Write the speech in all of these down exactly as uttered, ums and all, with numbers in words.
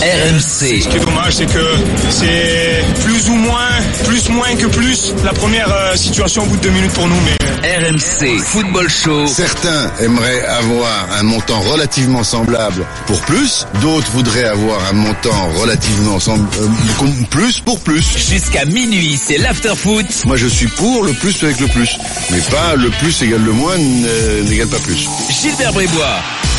R M C. Ce qui est dommage, c'est que c'est plus ou moins, plus moins que plus la première euh, situation au bout de deux minutes pour nous. Mais R M C Football Show. Certains aimeraient avoir un montant relativement semblable pour plus, d'autres voudraient avoir un montant relativement semblable euh, plus pour plus. Jusqu'à minuit, c'est l'after-foot. Moi je suis pour le plus avec le plus, mais pas le plus égale le moins n'égale pas plus. Gilbert Brébois.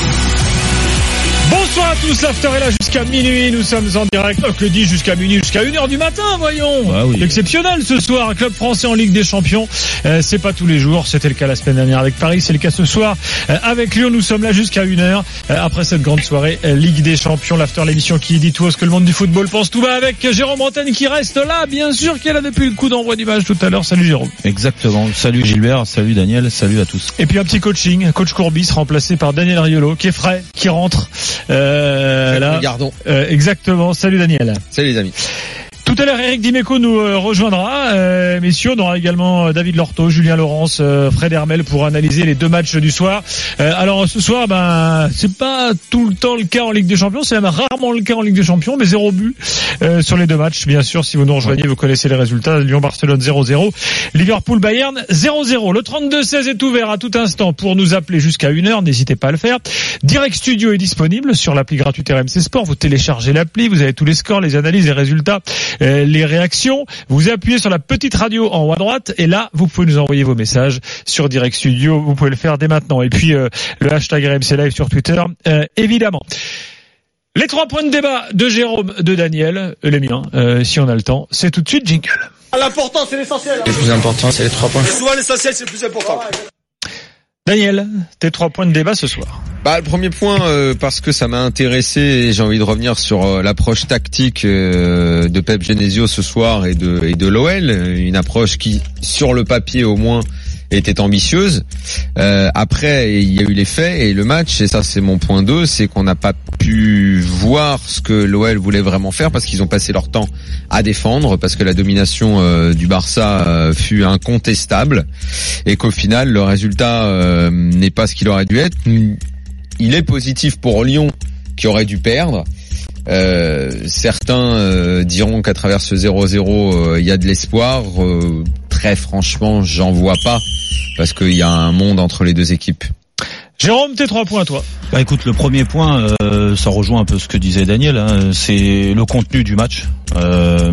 Bonsoir à tous, l'after est là jusqu'à minuit, nous sommes en direct, oh, que dis jusqu'à minuit, jusqu'à une heure du matin, voyons. Ah oui. Exceptionnel ce soir, un club français en Ligue des Champions, euh, c'est pas tous les jours, c'était le cas la semaine dernière avec Paris, c'est le cas ce soir euh, avec Lyon, nous sommes là jusqu'à une heure, euh, après cette grande soirée euh, Ligue des Champions, l'after, l'émission qui dit tout ce que le monde du football pense tout bas avec Jérôme Bretagne qui reste là, bien sûr qui est là depuis le coup d'envoi du match tout à l'heure, salut Jérôme. Exactement, salut Gilbert, salut Daniel, salut à tous. Et puis un petit coaching, coach Courbis remplacé par Daniel Riolo qui est frais, qui rentre, euh, là, Gardons. Euh, exactement. Salut Daniel. Salut les amis. Tout à l'heure, Eric Dimeco nous euh, rejoindra. Euh, messieurs, on aura également euh, David Lorto, Julien Laurence, euh, Fred Hermel pour analyser les deux matchs du soir. Euh, alors ce soir, ben c'est pas tout le temps le cas en Ligue des Champions, c'est même rarement le cas en Ligue des Champions, mais zéro but euh, sur les deux matchs. Bien sûr, si vous nous rejoignez, vous connaissez les résultats. Lyon-Barcelone zéro zéro, Liverpool-Bayern zéro zéro. Le trente-deux seize est ouvert à tout instant pour nous appeler jusqu'à une heure. N'hésitez pas à le faire. Direct Studio est disponible sur l'appli gratuite R M C Sport. Vous téléchargez l'appli, vous avez tous les scores, les analyses, les résultats. Euh, les réactions, vous appuyez sur la petite radio en haut à droite et là vous pouvez nous envoyer vos messages sur Direct Studio, vous pouvez le faire dès maintenant et puis euh, le hashtag R M C Live sur Twitter euh, évidemment. Les trois points de débat de Jérôme, de Daniel, les miens, euh, si on a le temps, c'est tout de suite jingle. L'important c'est l'essentiel. Le plus important c'est les trois points. Souvent l'essentiel c'est le plus important. Daniel, tes trois points de débat ce soir. Bah, le premier point, euh, parce que ça m'a intéressé et j'ai envie de revenir sur euh, l'approche tactique euh, de Pep Genesio ce soir et de, et de l'O L. Une approche qui, sur le papier au moins, était ambitieuse. Euh, après, il y a eu les faits et le match, et ça c'est mon point deux, c'est qu'on n'a pas pu voir ce que l'O L voulait vraiment faire parce qu'ils ont passé leur temps à défendre, parce que la domination euh, du Barça euh, fut incontestable et qu'au final le résultat euh, n'est pas ce qu'il aurait dû être. Il est positif pour Lyon qui aurait dû perdre. Euh, certains euh, diront qu'à travers ce zéro zéro, il euh, y a de l'espoir. Euh, très franchement, j'en vois pas parce qu'il y a un monde entre les deux équipes. Jérôme, tes trois points à toi. Bah écoute, le premier point, euh, ça rejoint un peu ce que disait Daniel, hein, c'est le contenu du match. Euh,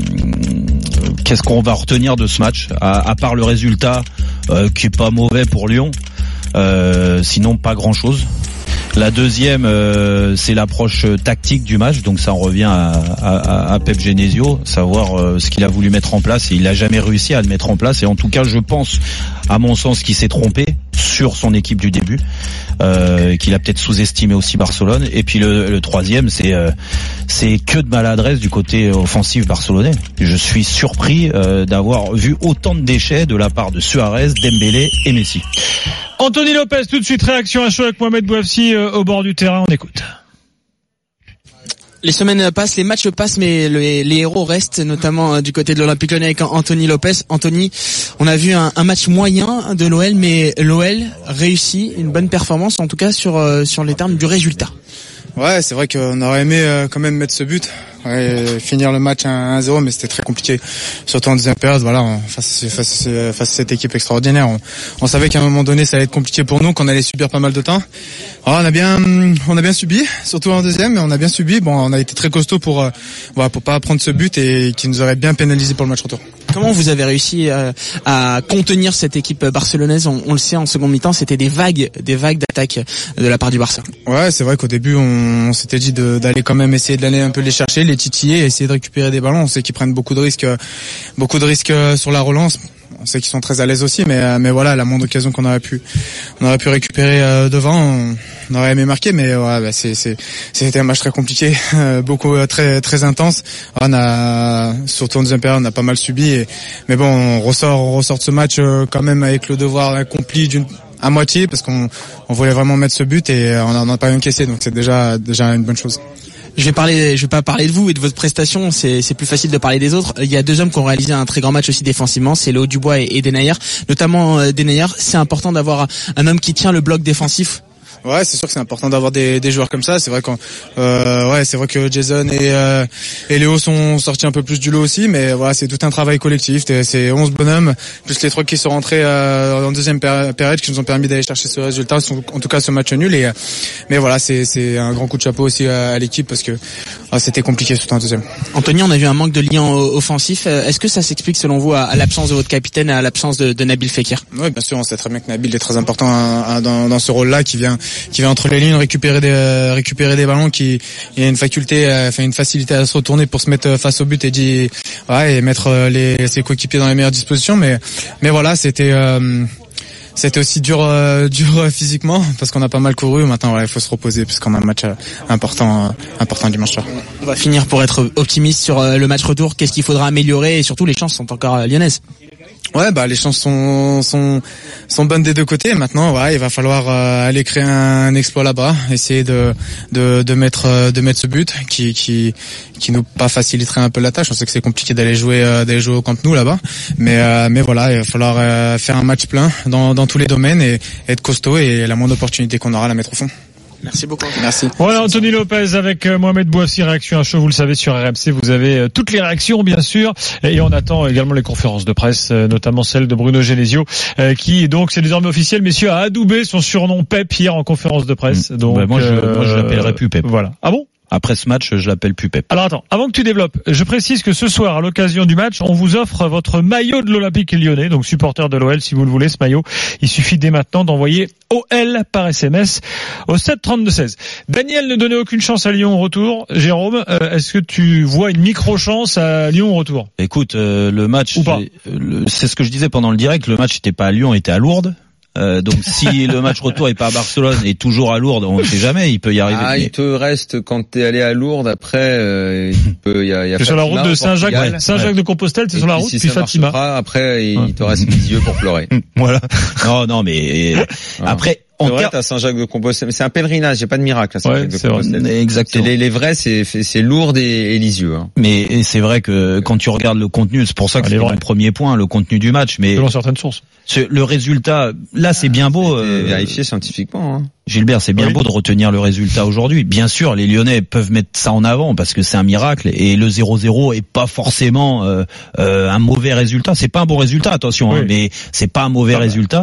qu'est-ce qu'on va retenir de ce match, à, à part le résultat euh, qui est pas mauvais pour Lyon, euh, sinon pas grand-chose. La deuxième, euh, c'est l'approche tactique du match, donc ça en revient à, à, à Pep Genesio, savoir euh, ce qu'il a voulu mettre en place et il a jamais réussi à le mettre en place. Et en tout cas, je pense, à mon sens, qu'il s'est trompé sur son équipe du début, euh, qu'il a peut-être sous-estimé aussi Barcelone. Et puis le, le troisième, c'est euh, c'est que de maladresse du côté offensif barcelonais. Je suis surpris euh, d'avoir vu autant de déchets de la part de Suarez, Dembélé et Messi. Anthony Lopez, tout de suite réaction à chaud avec Mohamed Bouafsi euh, au bord du terrain, on écoute. Les semaines passent, les matchs passent, mais les, les héros restent, notamment euh, du côté de l'Olympique Lyonnais avec Anthony Lopez. Anthony, on a vu un, un match moyen de l'O L, mais l'O L réussit une bonne performance, en tout cas sur euh, sur les termes du résultat. Ouais, c'est vrai qu'on aurait aimé euh, quand même mettre ce but, ouais, finir le match un zéro, mais c'était très compliqué, surtout en deuxième période. Voilà, on, face, face, face à cette équipe extraordinaire, on, on savait qu'à un moment donné ça allait être compliqué pour nous, qu'on allait subir pas mal de temps. Alors, on a bien, on a bien subi, surtout en deuxième, mais on a bien subi. Bon, on a été très costaud pour, euh, voilà, pour pas prendre ce but et qui nous aurait bien pénalisé pour le match retour. Comment vous avez réussi euh, à contenir cette équipe barcelonaise? on, on le sait, en seconde mi-temps, c'était des vagues, des vagues d'attaque de la part du Barça. Ouais, c'est vrai qu'au début, on, on s'était dit de, d'aller quand même essayer de l'aller un peu les chercher, les titiller, essayer de récupérer des ballons. On sait qu'ils prennent beaucoup de risques, beaucoup de risques sur la relance. On sait qu'ils sont très à l'aise aussi, mais mais voilà, la moindre occasion qu'on aurait pu, on aurait pu récupérer euh, devant, on, on aurait aimé marquer, mais ouais, bah, c'est c'est c'était un match très compliqué, euh, beaucoup euh, très très intense. On a surtout en deuxième période, on a pas mal subi, et, mais bon, on ressort on ressort de ce match euh, quand même avec le devoir accompli d'une à moitié, parce qu'on on voulait vraiment mettre ce but et on n'en a pas encaissé, donc c'est déjà déjà une bonne chose. Je vais parler, je vais pas parler de vous et de votre prestation. C'est, c'est plus facile de parler des autres. Il y a deux hommes qui ont réalisé un très grand match aussi défensivement. C'est Léo Dubois et, et Denayer. Notamment euh, Denayer. C'est important d'avoir un homme qui tient le bloc défensif Ouais, c'est sûr que c'est important d'avoir des, des joueurs comme ça. C'est vrai qu'on, euh, ouais, c'est vrai que Jason et, euh, et Léo sont sortis un peu plus du lot aussi, mais voilà, c'est tout un travail collectif. C'est onze bonhommes, plus les trois qui sont rentrés euh, en deuxième période, qui nous ont permis d'aller chercher ce résultat, en tout cas ce match nul. Et, mais voilà, c'est, c'est un grand coup de chapeau aussi à, à l'équipe parce que ah, c'était compliqué surtout en deuxième. Anthony, on a vu un manque de lien offensif. Est-ce que ça s'explique selon vous à, à l'absence de votre capitaine, à l'absence de, de Nabil Fekir? Oui, bien sûr, on sait très bien que Nabil est très important à, à, dans, dans ce rôle-là, qui vient qui vient entre les lignes récupérer des euh, récupérer des ballons, qui il a une faculté euh, enfin une facilité à se retourner pour se mettre face au but et dit ouais et mettre euh, les ses coéquipiers dans les meilleures dispositions, mais mais voilà, c'était euh, c'était aussi dur euh, dur euh, physiquement parce qu'on a pas mal couru. Maintenant voilà, il faut se reposer puisqu'on a un match euh, important euh, important dimanche soir. On va finir pour être optimiste sur euh, le match retour. Qu'est-ce qu'il faudra améliorer et surtout les chances sont encore euh, lyonnaises? Ouais, bah les chances sont sont sont bonnes des deux côtés. Maintenant, ouais, il va falloir euh, aller créer un exploit là-bas, essayer de de de mettre euh, de mettre ce but qui qui qui nous pas faciliterait un peu la tâche. On sait que c'est compliqué d'aller jouer euh, d'aller jouer au Camp Nou là-bas, mais euh, mais voilà, il va falloir euh, faire un match plein dans dans tous les domaines et être costaud, et la moindre opportunité qu'on aura, la mettre au fond. Merci beaucoup. Merci. Voilà, Anthony Lopez avec euh, Mohamed Bouafsi, réaction à chaud, vous le savez, sur R M C. Vous avez euh, toutes les réactions, bien sûr. Et on attend également les conférences de presse, euh, notamment celle de Bruno Genesio, euh, qui, donc, c'est désormais officiel, messieurs, a adoubé son surnom Pep hier en conférence de presse. Donc, bah, moi, je, euh, moi, je l'appellerai plus Pep. Voilà. Ah bon? Après ce match, je l'appelle plus Pep. Alors attends, avant que tu développes, je précise que ce soir, à l'occasion du match, on vous offre votre maillot de l'Olympique Lyonnais, donc supporter de l'O L, si vous le voulez, ce maillot. Il suffit dès maintenant d'envoyer O L par S M S au sept trente-deux seize. Daniel ne donnait aucune chance à Lyon au retour. Jérôme, euh, est-ce que tu vois une micro-chance à Lyon au retour? Écoute, euh, le match, Ou pas. le, c'est ce que je disais pendant le direct, le match n'était pas à Lyon, il était à Lourdes. Euh, donc si le match retour est pas à Barcelone et toujours à Lourdes, on ne sait jamais, il peut y arriver. Ah, mais... il te reste quand t'es allé à Lourdes après, euh, il peut, il y a, il y a c'est sur la route de Saint-Jacques, Portugal. Saint-Jacques de Compostelle, c'est Et sur la puis, route, si puis ça Fatima. marchera, après, il Ouais. te reste les yeux pour pleurer. Voilà. Non, non, mais après. C'est En vrai, ter... t'as Saint-Jacques-de-Compostelle, mais c'est un pèlerinage, il n'y a pas de miracle à Ouais, Saint-Jacques-de-Compostelle. Exactement. C'est les, les vrais, c'est, c'est Lourdes et, et Lisieux. Hein. Mais c'est vrai que quand tu regardes le contenu, c'est pour ça que Ah, c'est vrai. mon premier point, le contenu du match. Mais Selon certaines sources. le résultat, là, c'est bien beau. Euh, Euh, vérifié scientifiquement. Hein. Gilbert, c'est bien Oui. beau de retenir le résultat aujourd'hui. Bien sûr, les Lyonnais peuvent mettre ça en avant parce que c'est un miracle et le zéro zéro est pas forcément euh, euh, un mauvais résultat. C'est pas un bon résultat, attention, Oui. hein, mais c'est pas un mauvais Ah bah. résultat.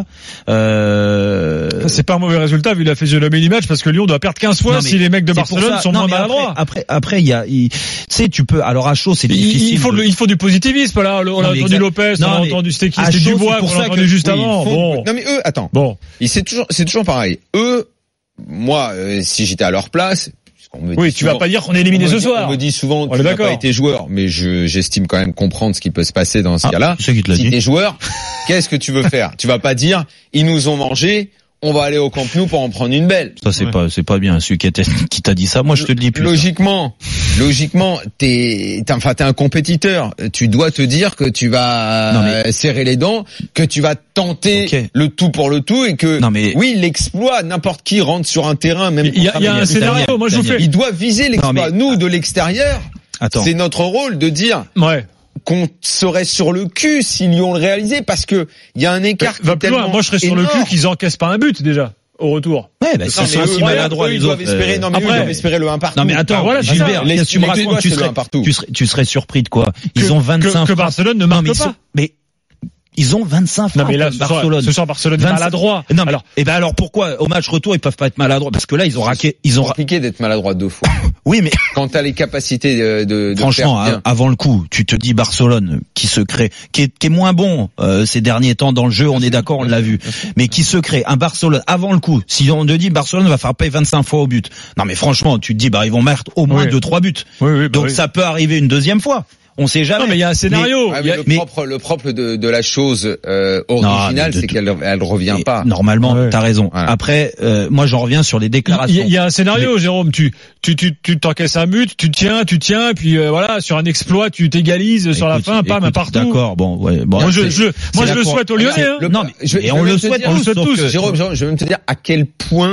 Euh... C'est pas un mauvais résultat vu la physionomie du match parce que Lyon doit perdre quinze fois Non, mais si les mecs de c'est pour Barcelone ça- sont non, moins mais maladroits. Après, après, après, il y a, il- tu sais, tu peux. Alors à chaud, c'est Il, difficile. il faut de- le- il faut du positivisme là. On Non, a mais entendu exact- Lopez, on Non, a mais entendu c'était qui à C'était chaud, Dubois c'est pour qu'on a ça entendu que- juste Oui, avant. ils font- Bon, Non mais eux, attends. bon. Et c'est toujours, c'est toujours pareil. Eux, moi, euh, si j'étais à leur place, puisqu'on me dit Oui, tu vas souvent- pas dire qu'on est éliminé on me ce dit- soir. On me dit souvent, On tu est n'as d'accord. pas été joueur, mais je, j'estime quand même comprendre ce qui peut se passer dans ce Ah, cas-là. c'est qui te l'a Si dit. t'es joueur, qu'est-ce que tu veux faire? Tu vas pas dire, ils nous ont mangé, on va aller au Camp Nou pour en prendre une belle. Ça c'est Ouais. pas, c'est pas bien. Celui qui t'a qui t'a dit ça, moi je te le dis plus. Logiquement, logiquement, t'es, t'es, enfin, t'es un compétiteur. Tu dois te dire que tu vas Non, mais- euh, serrer les dents, que tu vas tenter Ok. le tout pour le tout et que, Non, mais- oui, l'exploit, n'importe qui rentre sur un terrain, même Il y a, contre il y a un Daniel. scénario. Moi, je vous Daniel. fais. Il doit viser l'exploit. Non, mais- Nous, de l'extérieur, Attends. c'est notre rôle de dire Ouais. qu'on serait sur le cul si Lyon le réalisait parce que il y a un écart qui Va est plus loin. tellement Moi, je serais sur le énorme. cul qu'ils encaissent pas un but déjà au retour. Ouais, bah, Non, c'est mais aussi eux, maladroit eux, les ils doivent autres. espérer, non, mais eux, après- ils doivent espérer le un partout. Non mais attends, Bah, voilà, c'est Gilbert, ça. qu'est-ce que tu me Les racontes? doigts, Tu c'est le serais, un partout. tu serais, tu serais surpris de quoi? Ils Que- ont vingt-cinq. que, que frappes. Barcelone ne Non, marque mais ils pas. sont- mais ils ont vingt-cinq frappes. Non mais là, ce soir, Barcelone. ce soir, Barcelone est vingt-cinq maladroit. Non mais Alors, et ben alors pourquoi au match retour ils peuvent pas être maladroits? Parce que là ils ont raqué, ils ont. C'est compliqué d'être maladroit deux fois. Oui mais Quand t'as les capacités de, de, de franchement, faire bien. a- avant le coup, tu te dis Barcelone qui se crée, qui est, qui est moins bon euh, ces derniers temps dans le jeu, on est d'accord, on l'a vu, mais qui se crée un Barcelone avant le coup. Si on te dit Barcelone va frapper vingt-cinq fois au but, non mais franchement, tu te dis bah ils vont mettre au moins Oui. deux trois buts. oui, oui, bah Donc oui. ça peut arriver une deuxième fois. On sait jamais. Non mais il y a un scénario. Ouais, Il y mais a- le mais- propre, le propre de, de la chose euh, originale, mais de c'est tout- qu'elle elle revient Et pas. Normalement, Ouais. t'as raison. Voilà. Après, euh, moi j'en reviens sur les Il déclarations. y, a- il y a un scénario, Jérôme. Tu, tu, tu, tu t'encaisses un but, tu tiens, tu tiens, et puis euh, voilà, sur un exploit, tu t'égalises sur la Écoute, fin, pas écoute, partout. D'accord, bon, ouais, bon. Moi, je, c'est- je, moi, c'est je le la souhaite aux cour- Lyonnais. c'est Hein. Le- Non, mais- je, et je on vais le même te souhaite, dire- on le souhaite souhaite tous. que- Jérôme, Jérôme, je vais même te dire à quel point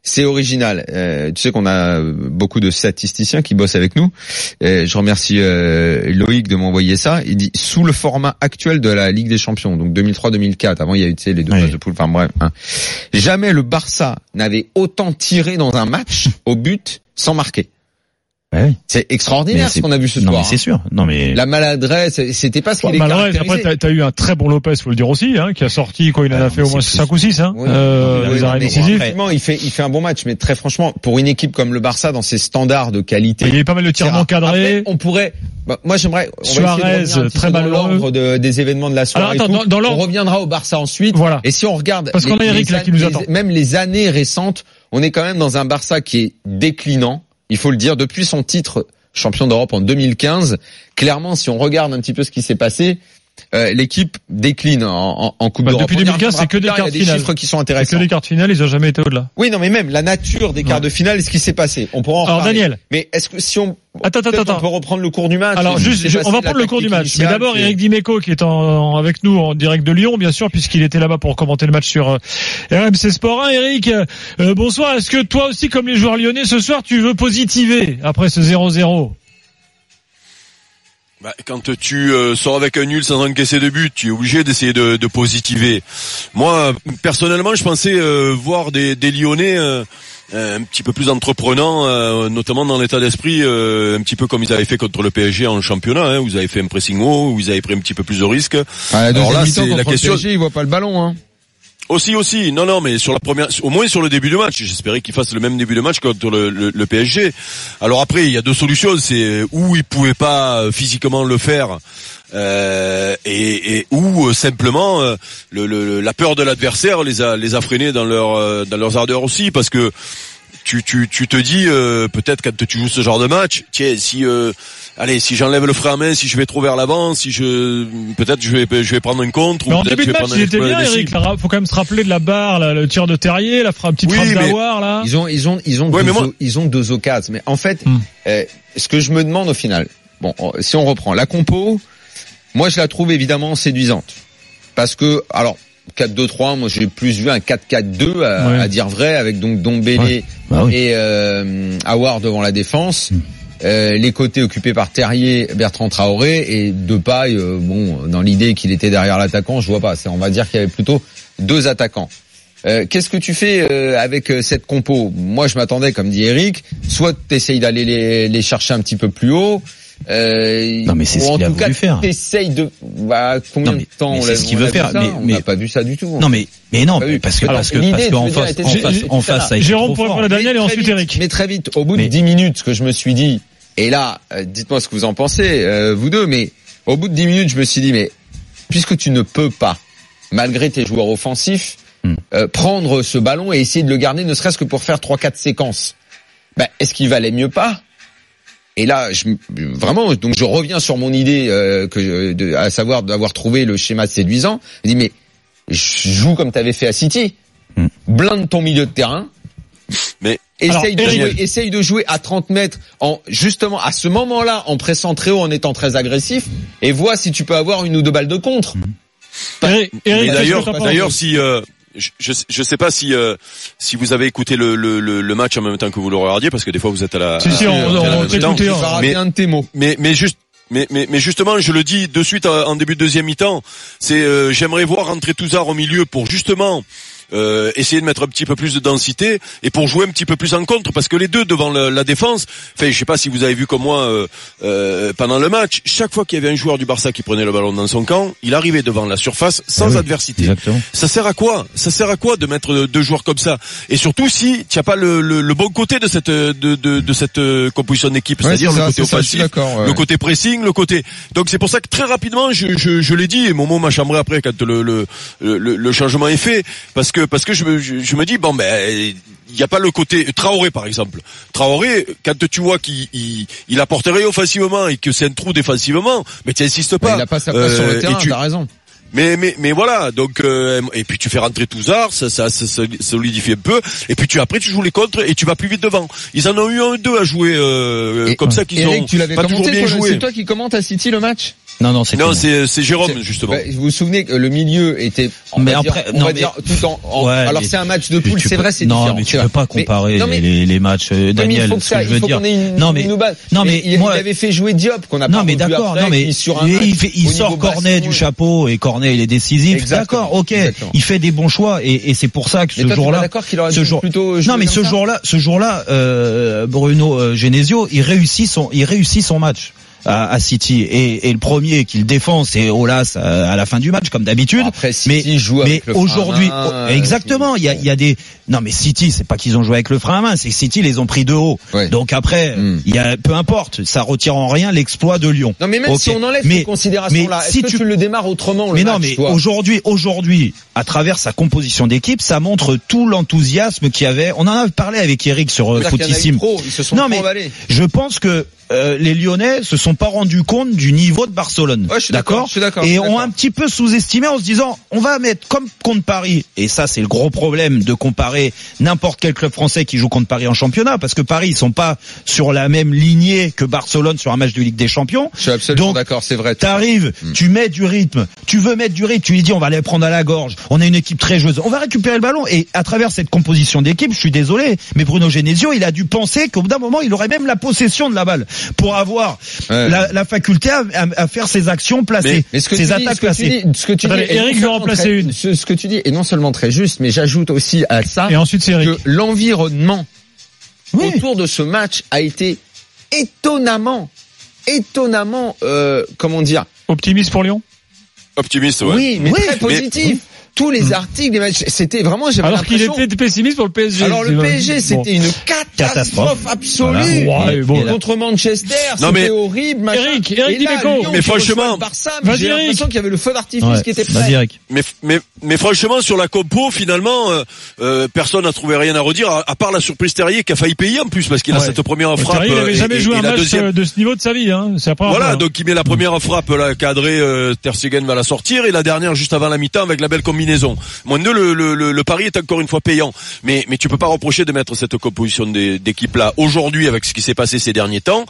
c'est original. Euh, tu sais qu'on a beaucoup de statisticiens qui bossent avec nous. Et je remercie euh, Loïc de m'envoyer ça. Il dit sous le format actuel de la Ligue des Champions, donc deux mille trois deux mille quatre. Avant, il y a eu tu sais, les deux oui. phases de poule. Enfin bref, hein. Jamais le Barça n'avait autant tiré dans un match au but sans marquer. Ouais. C'est extraordinaire ce qu'on a vu ce non, soir. Non mais c'est sûr. Non mais la maladresse, c'était pas ce qui les caractérisait. Après, t'as, t'as eu un très bon Lopez, faut le dire aussi, hein, qui a sorti quoi, il en a ah, fait au moins cinq ou six, hein. Oui, euh, oui, les arrêts décisifs. décisifs. Effectivement, il fait, il fait un bon match, mais très franchement, pour une équipe comme le Barça, dans ses standards de qualité, il y a eu pas mal de tirs encadrés. On pourrait, bah, moi j'aimerais, on Suarez, va très malheureux. Dans l'ordre de, des événements de la soirée. Alors, attends, et tout. dans, dans on reviendra au Barça ensuite. Voilà. Et si on regarde, parce qu'on a Eric là qui nous attend. Les, même les années récentes, on est quand même dans un Barça qui est déclinant. Il faut le dire, depuis son titre champion d'Europe en deux mille quinze. Clairement, si on regarde un petit peu ce qui s'est passé, euh, l'équipe décline en, en, en Coupe bah, d'Europe. Depuis deux mille quinze, c'est que des cartes finales. Il y a des chiffres qui sont intéressants. C'est que des cartes finales, ils ont jamais été au-delà. Oui, non, mais même la nature des quarts de finale et ce qui s'est passé. On pourra en Alors, reparler. Daniel. Mais est-ce que si on, attends, attends, attends. on peut reprendre le cours du match? Alors, juste, je, on va prendre le cours du match. Mais d'abord, Eric Dimeco, qui est en, en, avec nous en direct de Lyon, bien sûr, puisqu'il était là-bas pour commenter le match sur euh, R M C Sport un. Eric, euh, bonsoir. Est-ce que toi aussi, comme les joueurs lyonnais, ce soir, tu veux positiver après ce zéro zéro? Bah, quand tu euh, sors avec un nul sans encaisser de but, tu es obligé d'essayer de, de positiver. Moi, personnellement, je pensais euh, voir des, des Lyonnais euh, un petit peu plus entreprenants, euh, notamment dans l'état d'esprit, euh, un petit peu comme ils avaient fait contre le P S G en championnat. Hein, vous avez fait un pressing haut, vous avez pris un petit peu plus de risques. Ah, la Alors là, c'est la question. Le P S G, il voit pas le ballon, hein. Aussi, aussi, non, non, mais sur la première, au moins sur le début de match, j'espérais qu'il fasse le même début de match contre le, le, le P S G. Alors après, il y a deux solutions, c'est où il pouvait pas physiquement le faire, euh, et, et où simplement euh, le, le, la peur de l'adversaire les a, les a freinés dans leur, dans leurs ardeurs aussi, parce que tu, tu, tu te dis euh, peut-être quand tu joues ce genre de match, tiens, si euh, allez, si j'enlève le frein à main, si je vais trop vers l'avant, si je peut-être je vais je vais prendre un contre. Mais ou en début de match, il était bien, Eric. Là, faut quand même se rappeler de la barre, là, le tir de Terrier, la petite oui, frappe d'Aouar, là. Ils ont ils ont ils ont ouais, deux, moi... ils ont deux occasions. Mais en fait, hmm. euh, ce que je me demande au final, bon, si on reprend la compo, moi je la trouve évidemment séduisante parce que alors. quatre deux trois, moi j'ai plus vu un quatre quatre deux à, ouais. à dire vrai, avec donc Dombele ouais. bah oui. et euh, Aouar devant la défense, mmh. euh, les côtés occupés par Terrier, Bertrand Traoré et Depay. Euh, bon, dans l'idée qu'il était derrière l'attaquant, je vois pas. C'est, on va dire qu'il y avait plutôt deux attaquants. Euh, qu'est-ce que tu fais euh, avec euh, cette compo? Moi, je m'attendais, comme dit Eric, soit t'essayes d'aller les, les chercher un petit peu plus haut. Euh, non mais c'est ce qu'il a voulu faire. T'essayes de bah, combien non, mais, de temps mais on c'est ce qu'il veut faire. Ça, mais on mais n'a pas vu ça du tout. Non mais mais non mais parce que Alors, parce que parce qu'en face en face en face ça a été Jérôme trop pour fort. le Daniel et ensuite vite, Eric. Mais très vite, au bout mais... de dix minutes, ce que je me suis dit, et là, euh, dites-moi ce que vous en pensez, euh, vous deux. Mais au bout de dix minutes, je me suis dit, mais puisque tu ne peux pas, malgré tes joueurs offensifs, hmm. euh, prendre ce ballon et essayer de le garder, ne serait-ce que pour faire trois quatre séquences, ben est-ce qu'il valait mieux pas? Et là, je, vraiment, donc je reviens sur mon idée, euh, que, de, à savoir d'avoir trouvé le schéma séduisant. Je dis mais joue comme tu avais fait à City, mm. blinde ton milieu de terrain, mais essaye, alors, de jouer, essaye de jouer à trente mètres, en justement à ce moment-là, en pressant très haut, en étant très agressif, et vois si tu peux avoir une ou deux balles de contre. Mm. Eric, Eric, d'ailleurs, d'ailleurs, si euh, Je, je je sais pas si euh, si vous avez écouté le, le le match en même temps que vous le regardiez, parce que des fois vous êtes à la. Si si, on, on, on écouté. Mais un de tes mots. Mais mais juste. Mais, mais, mais justement, je le dis de suite en début de deuxième mi-temps, c'est euh, j'aimerais voir rentrer Touzard au milieu pour justement euh, essayer de mettre un petit peu plus de densité et pour jouer un petit peu plus en contre, parce que les deux devant la, la défense, enfin je sais pas si vous avez vu comme moi euh, euh, pendant le match, chaque fois qu'il y avait un joueur du Barça qui prenait le ballon dans son camp, il arrivait devant la surface sans ah oui, adversité. Exactement. Ça sert à quoi? Ça sert à quoi de mettre deux joueurs comme ça? Et surtout si tu n'as pas le, le, le bon côté de cette de de, de cette composition d'équipe, ouais, c'est-à-dire c'est le ça, côté offensif, ouais. le côté pressing, le côté. Donc c'est pour ça que très rapidement, je je, je l'ai dit, et Momo m'a chambré après quand le le, le le changement est fait, parce que parce que je me je, je me dis bon ben il y a pas le côté Traoré par exemple. Traoré, quand tu vois qu'il il, il apporterait offensivement et que c'est un trou défensivement, mais tu insistes pas. Mais il a pas sa place euh, sur le terrain, tu... t'as raison. Mais mais mais voilà, donc euh, et puis tu fais rentrer Touzard, ça, ça ça ça solidifie un peu, et puis tu après tu joues les contres et tu vas plus vite devant. Ils en ont eu un deux à jouer euh, et, comme ça qu'ils Eric, ont tu l'avais pas commenté, toujours bien toi, joué. C'est toi qui commentes à City le match? Non, non, c'est non, c'est c'est Jérôme c'est, justement. Bah, vous vous souvenez que le milieu était, on mais va après, dire, on non, va mais, dire tout en. en ouais, alors c'est un match de poule, c'est peux, vrai, c'est non, différent. Non, mais tu peux pas comparer mais, non, mais, les, les matchs, euh, Daniel. Non, mais il faut que ça, ce que je veux il faut dire. qu'on ait une, non mais, une base. non mais, il, moi, il avait fait jouer Diop qu'on a non pas mais vu d'accord, après, non mais sur un il, fait, il sort Cornet du chapeau et Cornet il est décisif. Exactement, d'accord, ok, exactement. Il fait des bons choix et, et c'est pour ça que ce jour-là, d'accord qu'il aurait ce jour, plutôt non mais ce jour-là, ce jour-là, euh, Bruno euh, Genesio, il réussit son, il réussit son match. À, à City et, et le premier qu'il défend c'est Olas à, à la fin du match comme d'habitude. Bon, après City mais, joue avec mais le aujourd'hui frein à main, exactement il y a, il y a des non mais City c'est pas qu'ils ont joué avec le frein à main, c'est que City les ont pris de haut. Ouais. Donc après mm. il y a peu importe, ça retire en rien l'exploit de Lyon. Non mais même okay. si on enlève mais, ces considérations là, est-ce si que tu... tu le démarres autrement le mais match, non mais toi aujourd'hui aujourd'hui à travers sa composition d'équipe, ça montre tout l'enthousiasme qu'il y avait. On en a parlé avec Eric sur Footissime. Non mais emballés. Je pense que Euh, les Lyonnais se sont pas rendus compte du niveau de Barcelone. Ouais, je suis d'accord, je suis d'accord. Et je suis d'accord. ont un petit peu sous-estimé en se disant, on va mettre comme contre Paris. Et ça, c'est le gros problème de comparer n'importe quel club français qui joue contre Paris en championnat, parce que Paris, ils sont pas sur la même lignée que Barcelone sur un match de Ligue des Champions. Je suis absolument Donc, d'accord, c'est vrai. T'arrives, mmh. tu mets du rythme, tu veux mettre du rythme, tu lui dis, on va les prendre à la gorge. On a une équipe très joueuse. On va récupérer le ballon. Et à travers cette composition d'équipe, je suis désolé, mais Bruno Genesio, il a dû penser qu'au bout d'un moment, il aurait même la possession de la balle pour avoir Ouais. La, la faculté à, à, à faire ses actions placées, mais, mais ce que ses tu attaques dis, ce que placées. Tu dis, ce que tu dis, Eric veut en placer très, une. Ce, ce que tu dis est non seulement très juste, mais j'ajoute aussi à ça et ensuite, c'est Eric. que l'environnement oui. autour de ce match a été étonnamment, étonnamment, euh, comment dire, optimiste pour Lyon. Optimiste, ouais. Oui, mais oui, très positif. Mais... Tous les articles des matchs, c'était vraiment, j'avais alors qu'il l'impression... était pessimiste pour le P S G. Alors le P S G, c'était bon. une catastrophe, catastrophe. absolue. Voilà. Ouais, bon. Contre Manchester, non, c'était mais... horrible. Machin. Eric, Eric Dimeco. Mais franchement, j'ai l'impression qu'il y avait le feu d'artifice ouais. qui était prêt. Vas-y, Eric. Mais, mais, mais franchement, sur la compo, finalement, euh, euh, personne n'a trouvé rien à redire, à, à part la surprise Terrier qui a failli payer en plus, parce qu'il ouais. a cette première frappe. Terrier, il n'avait jamais et, joué et un match deuxième... de ce niveau de sa vie, hein. C'est après voilà, hein. donc il met la première frappe, là, cadrée, euh, Ter Stegen va la sortir, et la dernière juste avant la mi-temps avec la belle combinaison. Mon Le, le, le, le pari est encore une fois payant, mais mais tu peux pas reprocher de mettre cette composition d'équipe là aujourd'hui avec ce qui s'est passé ces derniers temps.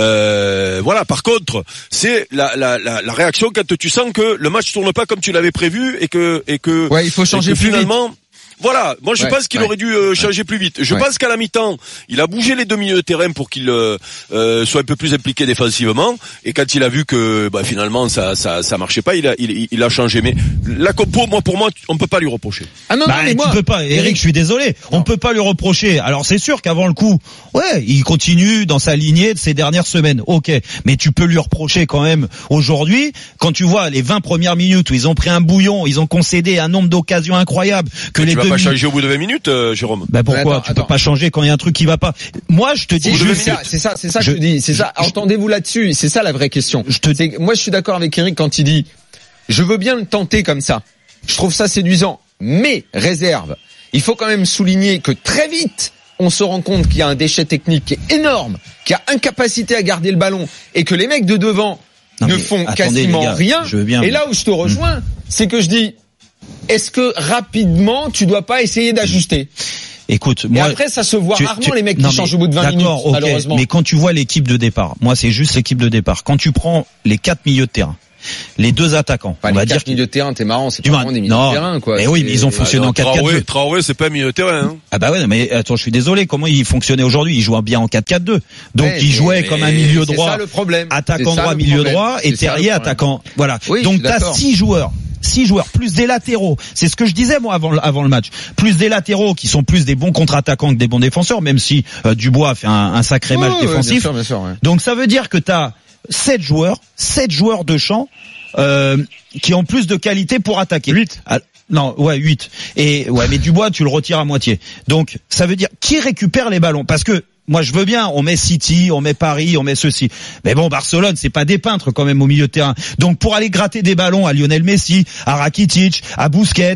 Euh, voilà. Par contre, c'est la, la la la réaction quand tu sens que le match tourne pas comme tu l'avais prévu et que et que ouais, il faut changer plus finalement. Vite. Voilà, moi je ouais, pense qu'il ouais, aurait dû euh, changer ouais. plus vite. Je ouais. pense qu'à la mi-temps, il a bougé les deux milieux de terrain pour qu'il euh, euh, soit un peu plus impliqué défensivement. Et quand il a vu que bah, finalement ça ça ça marchait pas, il a il, il a changé. Mais la compo, moi pour moi, on peut pas lui reprocher. Ah non, bah, non mais moi, tu peux pas. Eric, je suis désolé, non. on peut pas lui reprocher. Alors c'est sûr qu'avant le coup, ouais, il continue dans sa lignée de ces dernières semaines. Ok, mais tu peux lui reprocher quand même aujourd'hui, quand tu vois les vingt premières minutes où ils ont pris un bouillon, ils ont concédé un nombre d'occasions incroyables que mais les pas changer au bout de vingt minutes, euh, Jérôme. Ben pourquoi attends, tu attends. peux pas changer quand il y a un truc qui va pas. Moi je te dis juste ça, c'est ça, c'est ça que je te dis, c'est ça. Entendez-vous là-dessus, c'est ça la vraie question. Je te dis, moi je suis d'accord avec Eric quand il dit, je veux bien le tenter comme ça. Je trouve ça séduisant, mais réserve. Il faut quand même souligner que très vite, on se rend compte qu'il y a un déchet technique qui est énorme, qui a incapacité à garder le ballon et que les mecs de devant non, ne font attendez, quasiment gars, rien. Bien, et là où je te rejoins, mmh. c'est que je dis. Est-ce que rapidement tu dois pas essayer d'ajuster? Écoute, moi, et après ça se voit tu, rarement tu, les mecs non, qui changent au bout de vingt minutes, okay, malheureusement. Mais quand tu vois l'équipe de départ, moi c'est juste l'équipe de départ. Quand tu prends les quatre milieux de terrain, les deux attaquants, enfin, on va les dire quatre milieux de terrain, t'es marrant, c'est pas vraiment des milieux non, de terrain quoi. Mais oui, mais ils ont fonctionné alors, en quatre quatre deux. Traoré, c'est pas milieu de terrain. Hein. Ah bah ouais, mais attends, je suis désolé, comment il fonctionnait aujourd'hui? Il jouait bien en quatre quatre deux. Donc ouais, il jouait mais, comme un milieu droit, ça, le problème. attaquant droit, milieu problème. droit, et Terrier attaquant. Voilà. Oui, donc t'as six joueurs. Six joueurs, plus des latéraux. C'est ce que je disais moi avant, avant le match. Plus des latéraux qui sont plus des bons contre-attaquants que des bons défenseurs, même si euh, Dubois a fait un, un sacré oh, match ouais, défensif. Bien sûr, bien sûr, ouais. Donc ça veut dire que tu as sept joueurs, sept joueurs de champ euh, qui ont plus de qualité pour attaquer. huit. Ah, non, ouais, huit. Et ouais, mais Dubois, tu le retires à moitié. Donc ça veut dire qui récupère les ballons, parce que moi je veux bien, on met City, on met Paris, on met ceci. Mais bon, Barcelone, c'est pas des peintres quand même au milieu de terrain. Donc pour aller gratter des ballons à Lionel Messi, à Rakitic, à Busquets,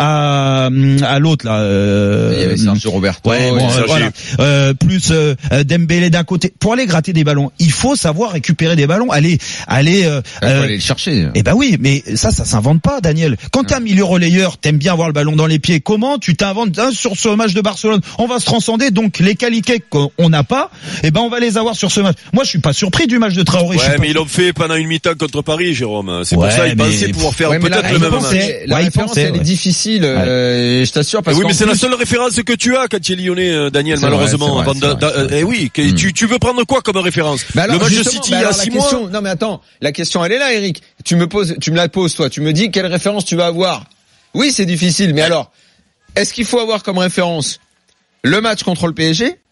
à à l'autre là euh, il y avait Sergio Roberto, ouais, bon, euh, voilà. euh, plus euh, Dembélé d'un côté. Pour aller gratter des ballons, il faut savoir récupérer des ballons, aller aller euh, il faut euh, aller le chercher. Eh ben oui, mais ça ça s'invente pas, Daniel. Quand t'es un milieu relayeur, t'aimes bien avoir le ballon dans les pieds. Comment tu t'inventes hein, sur ce match de Barcelone? On va se transcender, donc les qualités qu'on on n'a pas, eh ben on va les avoir sur ce match. Moi, je suis pas surpris du match de Traoré. Ouais, mais ils l'ont fait pendant une mi-temps contre Paris, Jérôme. C'est ouais, pour ça ils pensaient pouvoir faire ouais, peut-être le même match. La ouais, référence, pensait, elle ouais. est difficile, ouais. euh, je t'assure. Parce oui, mais c'est plus... la seule référence que tu as quand tu es lyonnais, euh, Daniel, c'est malheureusement. Vrai, vrai, da, da, eh oui, que, mm. tu, tu veux prendre quoi comme référence? Bah alors, le match de City il y a six mois. Question, non mais attends, la question elle est là, Eric. Tu me poses, tu me la poses, toi. Tu me dis quelle référence tu vas avoir. Oui, c'est difficile, mais alors, est-ce qu'il faut avoir comme référence le match contre le P S G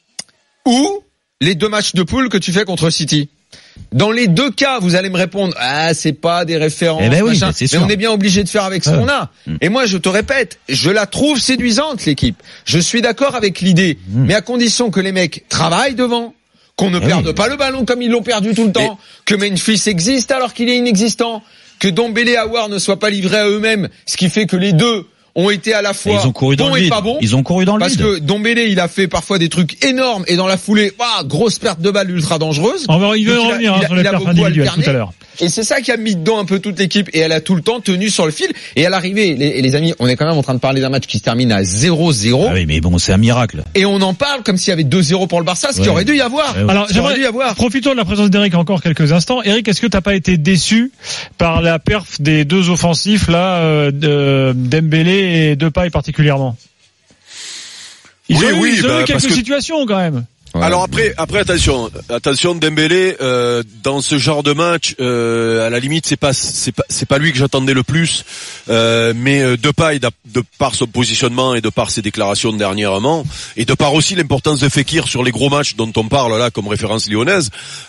ou les deux matchs de poule que tu fais contre City? Dans les deux cas, vous allez me répondre, ah, c'est pas des références, eh ben oui, machin. Mais on est bien obligé de faire avec ce ah. qu'on a. Mm. Et moi, je te répète, je la trouve séduisante, l'équipe. Je suis d'accord avec l'idée, mm. mais à condition que les mecs travaillent devant, qu'on ne eh perde oui. pas le ballon comme ils l'ont perdu tout le temps, et... que Memphis existe alors qu'il est inexistant, que Dombele et Aouar ne soient pas livrés à eux-mêmes, ce qui fait que les deux ont été à la fois ils ont couru dans bons le et pas bons. Ils ont couru dans le parce vide. Parce que Dombele, il a fait parfois des trucs énormes et dans la foulée, ah, grosse perte de balle ultra dangereuse. On va, il veut revenir hein, sur les pertes individuelles tout à l'heure. Et c'est ça qui a mis dedans un peu toute l'équipe et elle a tout le temps tenu sur le fil. Et à l'arrivée, les, les amis, on est quand même en train de parler d'un match qui se termine à zéro zéro. Ah oui, mais bon, c'est un miracle. Et on en parle comme s'il y avait deux zéro pour le Barça, ce ouais. qui aurait dû y avoir. Ouais, ouais. Alors, j'aimerais dû y avoir. Profitons de la présence d'Eric encore quelques instants. Eric, est-ce que t'as pas été déçu par la perf des deux offensifs là, euh, de Dembélé et Depay particulièrement? Ils oui, ont eu, oui, ils ont bah, eu quelques que... situations quand même. Ouais. Alors après, après attention, attention Dembélé euh, dans ce genre de match, euh, à la limite c'est pas c'est pas c'est pas lui que j'attendais le plus, euh, mais euh, Depay de par son positionnement et de par ses déclarations dernièrement et de par aussi l'importance de Fekir sur les gros matchs dont on parle là comme référence lyonnaise,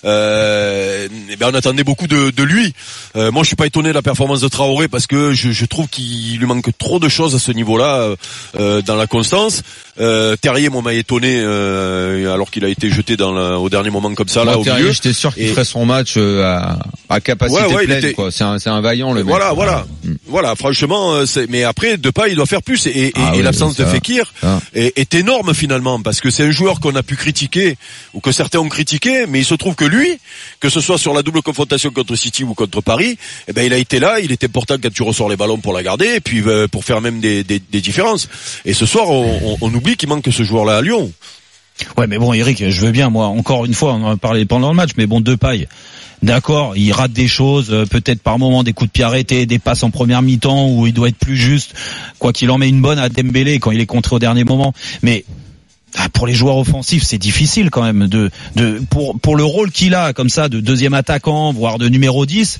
euh, eh ben on attendait beaucoup de, de lui. Euh, moi je suis pas étonné de la performance de Traoré parce que je, je trouve qu'il lui manque trop de choses à ce niveau-là euh, dans la constance. Euh, Terrier moi m'a étonné euh, alors qu'il a été jeté dans la, au dernier moment comme ça là au milieu. J'étais sûr qu'il et... ferait son match euh, à, à capacité ouais, ouais, pleine était... quoi. C'est un c'est un vaillant le mec. Voilà voilà mmh. voilà franchement c'est mais après Depay il doit faire plus et, et, ah, et oui, l'absence de Fekir ah. est, est énorme finalement parce que c'est un joueur qu'on a pu critiquer ou que certains ont critiqué mais il se trouve que lui que ce soit sur la double confrontation contre City ou contre Paris eh ben il a été là il était important quand tu ressors les ballons pour la garder et puis euh, pour faire même des, des, des différences et ce soir on, on, on oublie qu'il manque ce joueur là à Lyon. Ouais, mais bon, Eric, je veux bien, moi, encore une fois, on en a parlé pendant le match, mais bon, Depay, d'accord, il rate des choses, euh, peut-être par moment des coups de pied arrêtés, des passes en première mi-temps où il doit être plus juste, quoi qu'il en met une bonne à Dembélé quand il est contré au dernier moment, mais ah, pour les joueurs offensifs, c'est difficile quand même de, de, pour, pour le rôle qu'il a, comme ça, de deuxième attaquant, voire de numéro dix.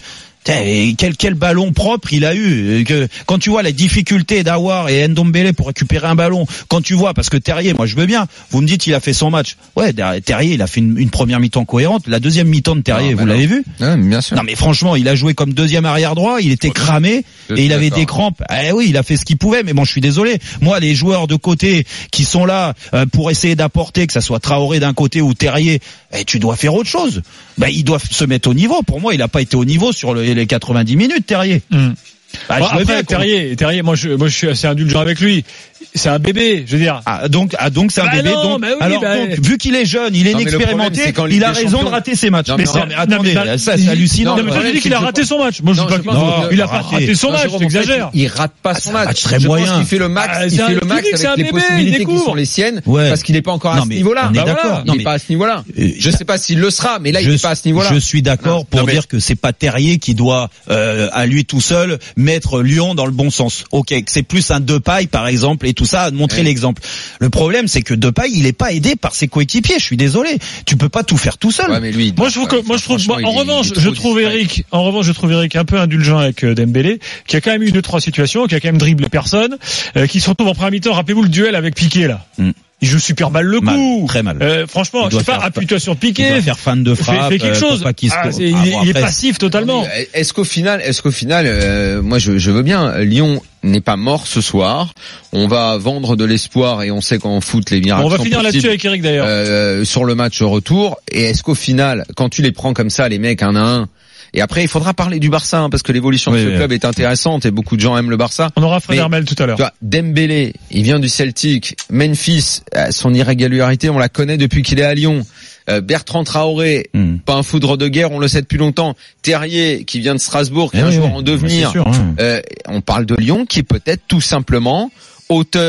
Et quel quel ballon propre il a eu que quand tu vois les difficultés d'Aouar et Ndombele pour récupérer un ballon, quand tu vois parce que Terrier, moi je veux bien, vous me dites il a fait son match. Ouais, Terrier, il a fait une, une première mi-temps cohérente, la deuxième mi-temps de Terrier, non, vous l'avez vu? Ouais, bien sûr. Non mais franchement, il a joué comme deuxième arrière droit, il était cramé et il avait des crampes. Eh oui, il a fait ce qu'il pouvait mais bon, je suis désolé. Moi les joueurs de côté qui sont là euh, pour essayer d'apporter que ça soit Traoré d'un côté ou Terrier, eh, tu dois faire autre chose. Ben ils doivent se mettre au niveau. Pour moi, il a pas été au niveau sur le les quatre-vingt-dix minutes, Terrier. Mmh. Bah, bon, après, bien, Terrier, Terrier, moi je, moi je suis assez indulgent avec lui. C'est un bébé, je veux dire. Ah, donc, ah, donc c'est un bah bébé. Non, donc, bah oui, alors, bah... donc, vu qu'il est jeune, il est non, inexpérimenté, il a raison champions... de rater ses matchs. Non, mais, mais, mais attendez, non, mais, ça, c'est hallucinant. Non, mais toi, tu dis qu'il a raté son match. Moi, je dis pas non, il a pas raté son match, t'exagères. Il rate pas son match. Très moyen. Je pense qu'il fait le max, il fait le max avec les possibilités qui sont les siennes, parce qu'il n'est pas encore à ce niveau-là. On est d'accord. Il n'est pas à ce niveau-là. Je sais pas s'il le sera, mais là, il n'est pas à ce niveau-là. Je suis d'accord pour dire que c'est pas Terrier qui doit, à lui tout seul, mettre Lyon dans le bon sens. Ok, c'est plus un Depay, par exemple, et tout ça, montrer l'exemple. Le problème, c'est que Depay, il est pas aidé par ses coéquipiers. Je suis désolé. Tu peux pas tout faire tout seul. Ouais, mais lui, moi, je trouve que, moi, je trouve, moi, en revanche, je trouve Eric, en revanche, je trouve Eric un peu indulgent avec Dembélé, qui a quand même eu deux, trois situations, qui a quand même dribblé personne, euh, qui se retrouve en première mi-temps. Rappelez-vous le duel avec Piqué, là. Mm. Il joue super mal le coup. Mal, très mal. Euh, franchement, je sais pas, appuie-toi sur Piqué. Il doit faire fan de frappe. Fais, fais quelque chose. Pas ah, se... il, ah, bon, il est passif totalement. Est-ce qu'au final, est-ce qu'au final, euh, moi je, je veux bien, Lyon n'est pas mort ce soir. On va vendre de l'espoir et on sait qu'en foot les miracles. Bon, on va sont finir là-dessus avec Eric d'ailleurs. Euh, sur le match retour. Et est-ce qu'au final, quand tu les prends comme ça, les mecs un à un. Et après, il faudra parler du Barça, hein, parce que l'évolution oui, de ce oui, club oui. est intéressante et beaucoup de gens aiment le Barça. On aura Fred Hermel tout à l'heure. Tu vois, Dembélé, il vient du Celtic. Memphis, son irrégularité, on la connaît depuis qu'il est à Lyon. Euh, Bertrand Traoré, mm. pas un foudre de guerre, on le sait depuis longtemps. Terrier, qui vient de Strasbourg, qui est eh un oui, joueur oui. en devenir. Sûr, hein. euh, on parle de Lyon, qui est peut-être tout simplement auteur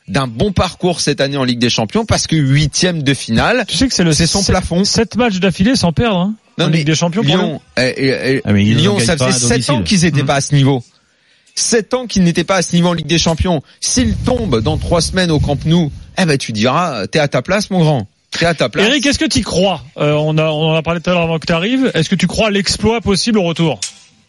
d'un bon parcours cette année en Ligue des Champions parce que huitième de finale. Tu sais que c'est le c'est son sept, plafond. Sept matchs d'affilée sans perdre, hein, non, en Ligue des Champions. Lyon, eh, eh, eh, ah, Lyon, ça faisait sept ans qu'ils n'étaient mmh. pas à ce niveau. Sept ans qu'ils n'étaient pas à ce niveau en Ligue des Champions. S'ils tombent dans trois semaines au Camp Nou, eh ben tu diras, t'es à ta place, mon grand. T'es à ta place. Eric, est-ce que tu y crois euh, On a, on en a parlé tout à l'heure avant que tu arrives. Est-ce que tu crois à l'exploit possible au retour?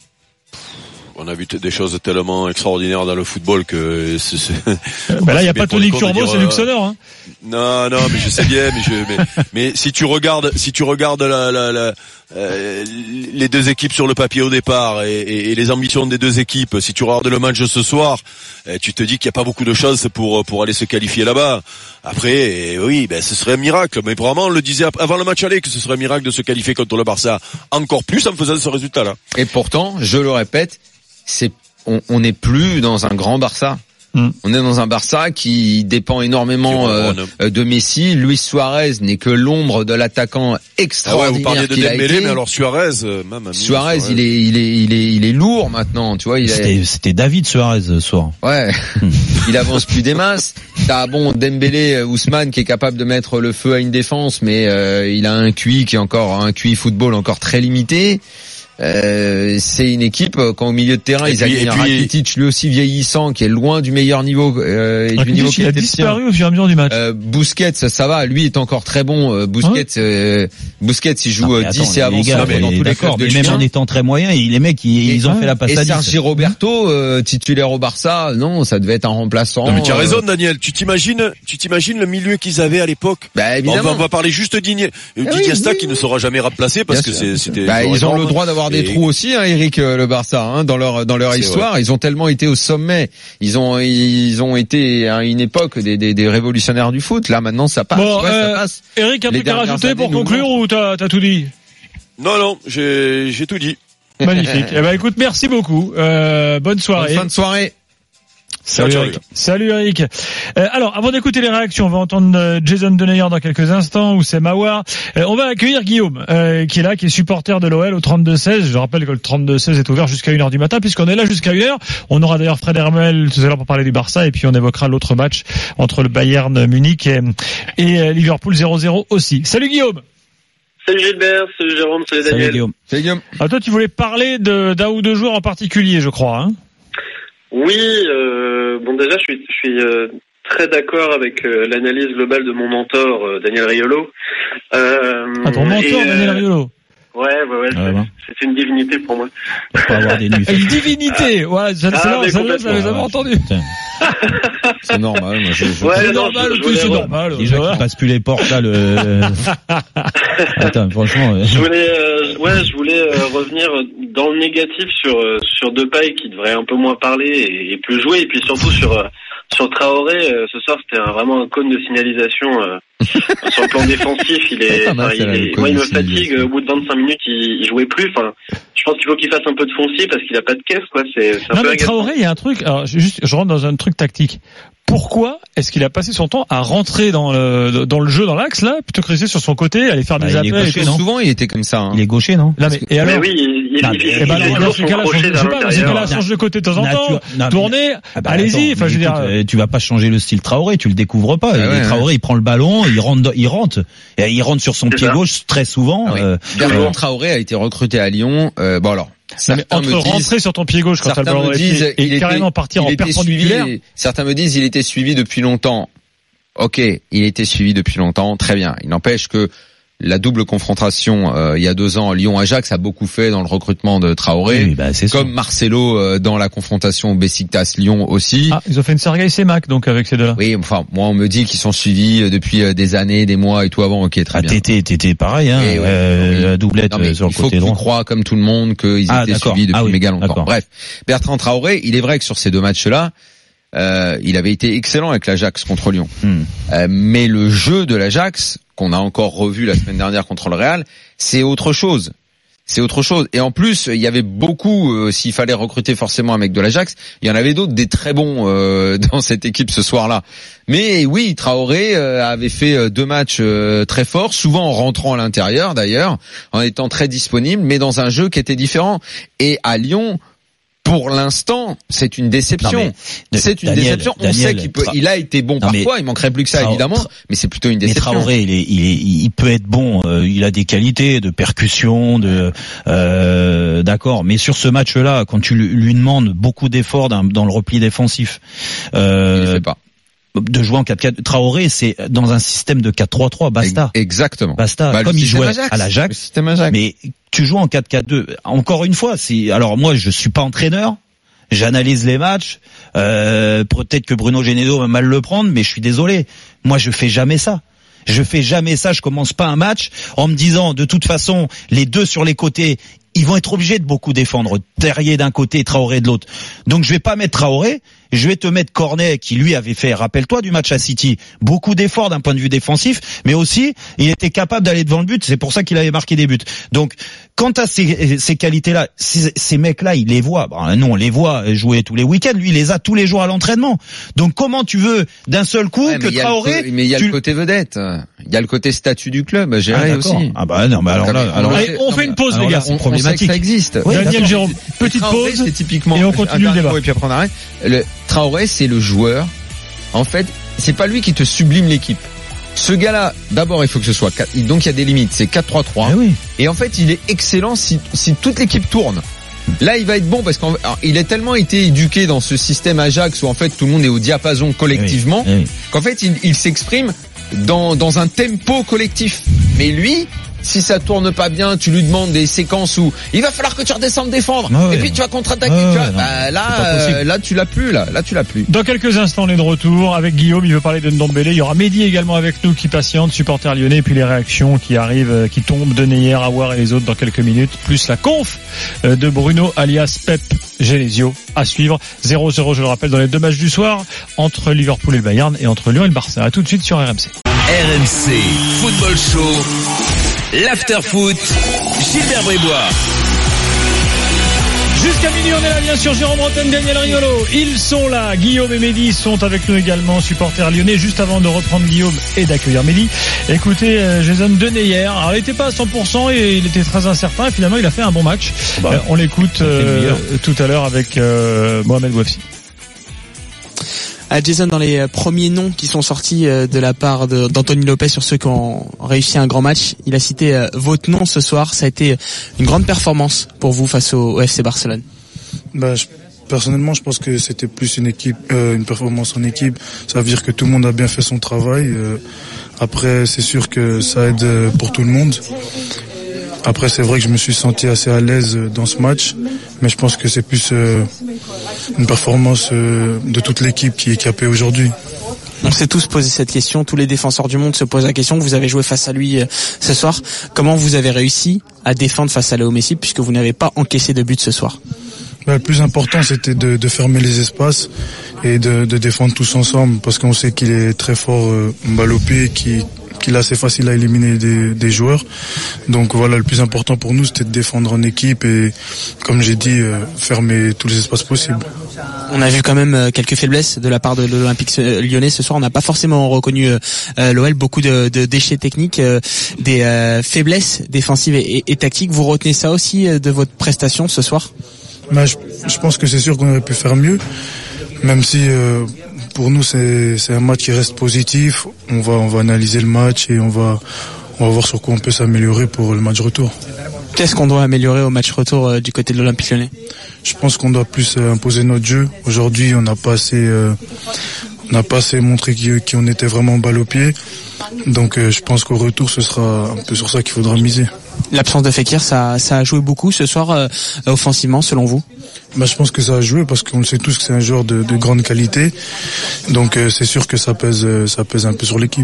On a vu t- des choses tellement extraordinaires dans le football que c'est, c'est... Bah là, il n'y a pas Tony Curbo, c'est Luxonor, hein. Non, non, mais je sais bien, mais, je, mais, mais si tu regardes, si tu regardes la, la, la, euh, les deux équipes sur le papier au départ et, et, et les ambitions des deux équipes, si tu regardes le match ce soir, tu te dis qu'il n'y a pas beaucoup de chances pour pour aller se qualifier là-bas. Après, oui, ben ce serait un miracle. Mais vraiment, on le disait avant le match aller que ce serait un miracle de se qualifier contre le Barça. Encore plus en faisant ce résultat-là. Et pourtant, je le répète, c'est on, on n'est plus dans un grand Barça. Mm. On est dans un Barça qui dépend énormément euh, de Messi. Luis Suarez n'est que l'ombre de l'attaquant extraordinaire. Ah ouais, vous parliez de Dembélé, mais alors Suarez, même Suarez, Suarez, il est, il est, il est, il est lourd maintenant. Tu vois, il c'était, est... c'était David Suarez ce soir. Ouais, il avance plus des masses. T'as bon Dembélé, Ousmane qui est capable de mettre le feu à une défense, mais euh, il a un Q I qui est encore un Q I football encore très limité. Euh, c'est une équipe quand au milieu de terrain et ils avaient Rakitic lui aussi vieillissant qui est loin du meilleur niveau euh, et du niveau qui il a disparu au fur et à mesure du match. Euh, Busquets ça, ça va, lui est encore très bon. Euh, Busquets, hein euh, Busquets il joue non, attends, dix et avance dans tous les clubs de mais même en étant très moyen, les mecs ils, ils ont et, fait la passe à dix. Et Sergi Roberto euh, titulaire au Barça, non, ça devait être un remplaçant. Non, mais tu as euh, raison Daniel, tu t'imagines, tu t'imagines le milieu qu'ils avaient à l'époque. Bah évidemment. On va, on va parler juste d'Digne, ah d'Iniesta oui, qui ne sera jamais remplacé parce Bien que c'est, c'était. Bah, ils ont le droit d'avoir des trous aussi. Hein, Eric, le Barça, hein, dans leur dans leur c'est histoire, vrai. Ils ont tellement été au sommet, ils ont ils ont été à une époque des des, des révolutionnaires du foot. Là maintenant ça passe, bon, ouais, euh, ça passe. Eric, un truc à rajouter pour conclure ou t'as t'as tout dit? Non non, j'ai j'ai tout dit. Magnifique. Eh ben écoute, merci beaucoup. Euh, bonne soirée. Bonne fin de soirée. Salut Eric. Salut Eric. Euh, alors, avant d'écouter les réactions, on va entendre euh, Jason Denayer dans quelques instants, ou c'est Mawar. Euh, on va accueillir Guillaume, euh, qui est là, qui est supporter de l'O L au trente-deux seize. Je rappelle que le trente-deux seize est ouvert jusqu'à une heure du matin, puisqu'on est là jusqu'à une heure. On aura d'ailleurs Fred Hermel tout à l'heure pour parler du Barça, et puis on évoquera l'autre match entre le Bayern Munich et, et euh, Liverpool zéro zéro aussi. Salut Guillaume. Salut Gilbert, salut Jérôme, salut Daniel. Salut Guillaume. Salut Guillaume. Alors toi, tu voulais parler de, d'un ou deux joueurs en particulier, je crois, hein? Oui, euh, bon déjà je suis, je suis euh, très d'accord avec euh, l'analyse globale de mon mentor euh, Daniel Riolo. Euh, ah ton mentor et, Daniel Riolo. Ouais, ouais, ouais, ah, c'est, bon. c'est une divinité pour moi. Pas avoir des nuits. Une divinité, ouais, ça, ah, ça, ça, ça, j'avais jamais entendu. C'est normal, moi je, je... Ouais, c'est non, normal, je, je c'est re... normal. Déjà qu'il passe plus les portes là, le. Attends, franchement. Je voulais, euh, ouais, je voulais euh, revenir dans le négatif sur euh, sur Depay qui devrait un peu moins parler et, et plus jouer, et puis surtout sur euh, sur Traoré. Euh, ce soir, c'était un, vraiment un cône de signalisation. Euh, sur le plan défensif, il est, enfin, il, est moi, il me fatigue. Au bout de vingt-cinq minutes, il, il jouait plus. Enfin, je pense qu'il faut qu'il fasse un peu de foncier parce qu'il a pas de caisse, quoi. C'est, c'est un non, peu mais Traoré, il y a un truc. Alors, juste, je rentre dans un truc tactique. Pourquoi est-ce qu'il a passé son temps à rentrer dans le dans le jeu, dans l'axe là, plutôt que rester sur son côté, aller faire bah, des appels et tout, non? Souvent, il était comme ça. Hein. Il est gaucher, non? Là, mais, et alors? Mais oui, il, il, non, il, il, il, bah, il, dans ce cas-là, je sais pas, c'est qu'elle change de côté de temps en temps, non, tourner, ah bah, allez-y. Enfin, je veux écoute, dire, tu vas pas changer le style Traoré, tu le découvres pas. Ah ouais, Traoré, ouais. il prend le ballon, il rentre, il rentre, et il rentre sur son c'est pied ça. gauche très souvent. Ah oui. euh, Bertrand Traoré a été recruté à Lyon. Euh, bon alors. Certains entre me disent, rentrer sur ton pied gauche quand t'as le ballon dans les pieds et était, carrément partir en perpendiculaire. Suivi, certains me disent il était suivi depuis longtemps. Ok, il était suivi depuis longtemps, très bien. Il n'empêche que la double confrontation euh, il y a deux ans Lyon-Ajax a beaucoup fait dans le recrutement de Traoré, oui, bah, c'est comme sûr. Marcelo euh, dans la confrontation Besiktas-Lyon aussi. Ah, ils ont fait une Sergueï Semak donc avec ces deux-là. Oui, enfin moi on me dit qu'ils sont suivis depuis des années, des mois et tout avant. Ok, très ah, bien. T'étais, t'étais pareil, hein. Et ouais, euh, oui. La doublette non, mais sur le il faut côté que droit. tu crois comme tout le monde qu'ils ah, étaient d'accord. suivis depuis ah, oui, méga longtemps. d'accord. Bref, Bertrand Traoré, il est vrai que sur ces deux matchs-là. Euh, il avait été excellent avec l'Ajax contre Lyon. Hmm. Euh, mais le jeu de l'Ajax, qu'on a encore revu la semaine dernière contre le Real, c'est autre chose. C'est autre chose. Et en plus, il y avait beaucoup, euh, s'il fallait recruter forcément un mec de l'Ajax, il y en avait d'autres, des très bons euh, dans cette équipe ce soir-là. Mais oui, Traoré euh, avait fait deux matchs euh, très forts, souvent en rentrant à l'intérieur d'ailleurs, en étant très disponible, mais dans un jeu qui était différent. Et à Lyon, pour l'instant, c'est une déception. Non, mais, c'est une Daniel, déception. On Daniel, sait qu'il peut, Tra... il a été bon non, parfois. Mais... Il manquerait plus que ça, Tra... évidemment. Mais c'est plutôt une déception. Mais Traoré, il, est, il, est, il peut être bon. Euh, il a des qualités de percussion, de euh, d'accord. Mais sur ce match-là, quand tu lui demandes beaucoup d'efforts dans, dans le repli défensif, euh, il le fait pas. De jouer en quatre quatre. Traoré, c'est dans un système de quatre trois trois, basta. Exactement. Basta. Bah, comme il jouait Ajax, à l'Ajax. Mais tu joues en quatre quatre deux. Encore une fois, c'est alors moi je suis pas entraîneur. J'analyse les matchs. Euh, peut-être que Bruno Genesio va mal le prendre, mais je suis désolé. Moi, je fais jamais ça. Je fais jamais ça. Je commence pas un match en me disant de toute façon les deux sur les côtés, ils vont être obligés de beaucoup défendre. Terrier d'un côté, Traoré de l'autre. Donc je vais pas mettre Traoré. Je vais te mettre Cornet qui lui avait fait, rappelle-toi du match à City, beaucoup d'efforts d'un point de vue défensif, mais aussi il était capable d'aller devant le but, c'est pour ça qu'il avait marqué des buts. Donc quant à ces, ces qualités-là, ces, ces mecs-là, il les voit. Bon, nous on les voit jouer tous les week-ends, lui il les a tous les jours à l'entraînement. Donc comment tu veux d'un seul coup ouais, que Traoré... Le, mais il y a tu... le côté vedette, il y a le côté statut du club, j'ai ah, aussi. Ah bah non, bah alors là, alors Allez, on non, fait une pause alors les gars, c'est problématique. Ça existe. Oui, Daniel Jérôme, petite Traoré, pause c'est typiquement, et on continue le débat. Et puis après on arrête. Le Traoré, c'est le joueur. En fait, c'est pas lui qui te sublime l'équipe. Ce gars-là, d'abord, il faut que ce soit quatre, donc il y a des limites, c'est quatre trois trois. Eh oui. Et en fait, il est excellent si, si toute l'équipe tourne. Là, il va être bon parce qu'il a tellement été éduqué dans ce système Ajax où en fait tout le monde est au diapason collectivement, eh oui. Eh oui. qu'en fait il, il s'exprime dans, dans un tempo collectif. Mais lui, si ça tourne pas bien, tu lui demandes des séquences où il va falloir que tu redescendes défendre, ouais, et puis tu vas contre-attaquer. ouais, tu vois, ouais, bah, là, euh, là tu l'as plus, là, là tu l'as plus. Dans quelques instants, on est de retour avec Guillaume. Il veut parler de Ndombele. Il y aura Mehdi également avec nous qui patiente, supporter lyonnais, et puis les réactions qui arrivent, qui tombent de Neyer, Aouar et les autres dans quelques minutes, plus la conf de Bruno alias Pep Genesio à suivre. zéro zéro, je le rappelle, dans les deux matchs du soir entre Liverpool et le Bayern et entre Lyon et le Barça. À tout de suite sur R M C. R M C Football Show. L'after foot, Gilbert Brébois. Jusqu'à minuit, on est là, bien sûr, Jérôme Bretagne, Daniel Riolo. Ils sont là. Guillaume et Mehdi sont avec nous également, supporters lyonnais. Juste avant de reprendre Guillaume et d'accueillir Mehdi, écoutez, euh, Jason Deneyer. Alors, il n'était pas à cent pour cent et il était très incertain. Et finalement, il a fait un bon match. Bah, euh, on l'écoute euh, tout à l'heure avec euh, Mohamed Bouafsi. À Jason, dans les premiers noms qui sont sortis de la part de, d'Anthony Lopez sur ceux qui ont réussi un grand match, il a cité votre nom ce soir. Ça a été une grande performance pour vous face au, au F C Barcelone. Bah, je, personnellement, je pense que c'était plus une équipe, euh, une performance en équipe. Ça veut dire que tout le monde a bien fait son travail. Euh, après, c'est sûr que ça aide pour tout le monde. Après, c'est vrai que je me suis senti assez à l'aise dans ce match, mais je pense que c'est plus euh, une performance euh, de toute l'équipe qui est capée aujourd'hui. On s'est tous posé cette question, tous les défenseurs du monde se posent la question. Vous avez joué face à lui euh, ce soir. Comment vous avez réussi à défendre face à Léo Messi puisque vous n'avez pas encaissé de but ce soir? Bah, le plus important, c'était de, de fermer les espaces et de, de défendre tous ensemble parce qu'on sait qu'il est très fort euh, balle au pied, qu'il qu'il est assez facile à éliminer des, des joueurs. Donc voilà, le plus important pour nous, c'était de défendre en équipe et, comme j'ai dit, euh, fermer tous les espaces possibles. On a vu quand même quelques faiblesses de la part de l'Olympique lyonnais ce soir. On n'a pas forcément reconnu euh, l'O L, beaucoup de, de déchets techniques, euh, des euh, faiblesses défensives et, et, et tactiques. Vous retenez ça aussi de votre prestation ce soir? Bah, je, je pense que c'est sûr qu'on aurait pu faire mieux, même si euh, pour nous c'est, c'est un match qui reste positif. On va on va analyser le match et on va on va voir sur quoi on peut s'améliorer pour le match retour. Qu'est-ce qu'on doit améliorer au match retour euh, du côté de l'Olympique lyonnais? Je pense qu'on doit plus euh, imposer notre jeu. Aujourd'hui, on n'a pas assez euh, on n'a pas assez montré qui, qui on était vraiment balle au pied. Donc euh, je pense qu'au retour, ce sera un peu sur ça qu'il faudra miser. L'absence de Fekir, ça, ça a joué beaucoup ce soir euh, offensivement, selon vous? Bah, je pense que ça a joué parce qu'on le sait tous que c'est un joueur de, de grande qualité. Donc euh, c'est sûr que ça pèse, ça pèse un peu sur l'équipe.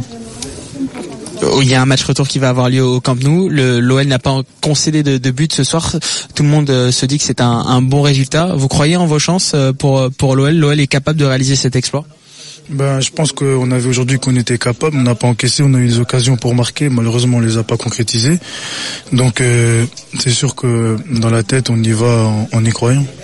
Il y a un match retour qui va avoir lieu au Camp Nou. Le, L'O L n'a pas concédé de, de but ce soir. Tout le monde euh, se dit que c'est un, un bon résultat. Vous croyez en vos chances euh, pour, pour l'O L? L'O L est capable de réaliser cet exploit? Ben, je pense qu'on avait aujourd'hui qu'on était capable. On n'a pas encaissé, on a eu des occasions pour marquer. Malheureusement, on les a pas concrétisées. Donc, euh, c'est sûr que dans la tête, on y va en, en y croyant.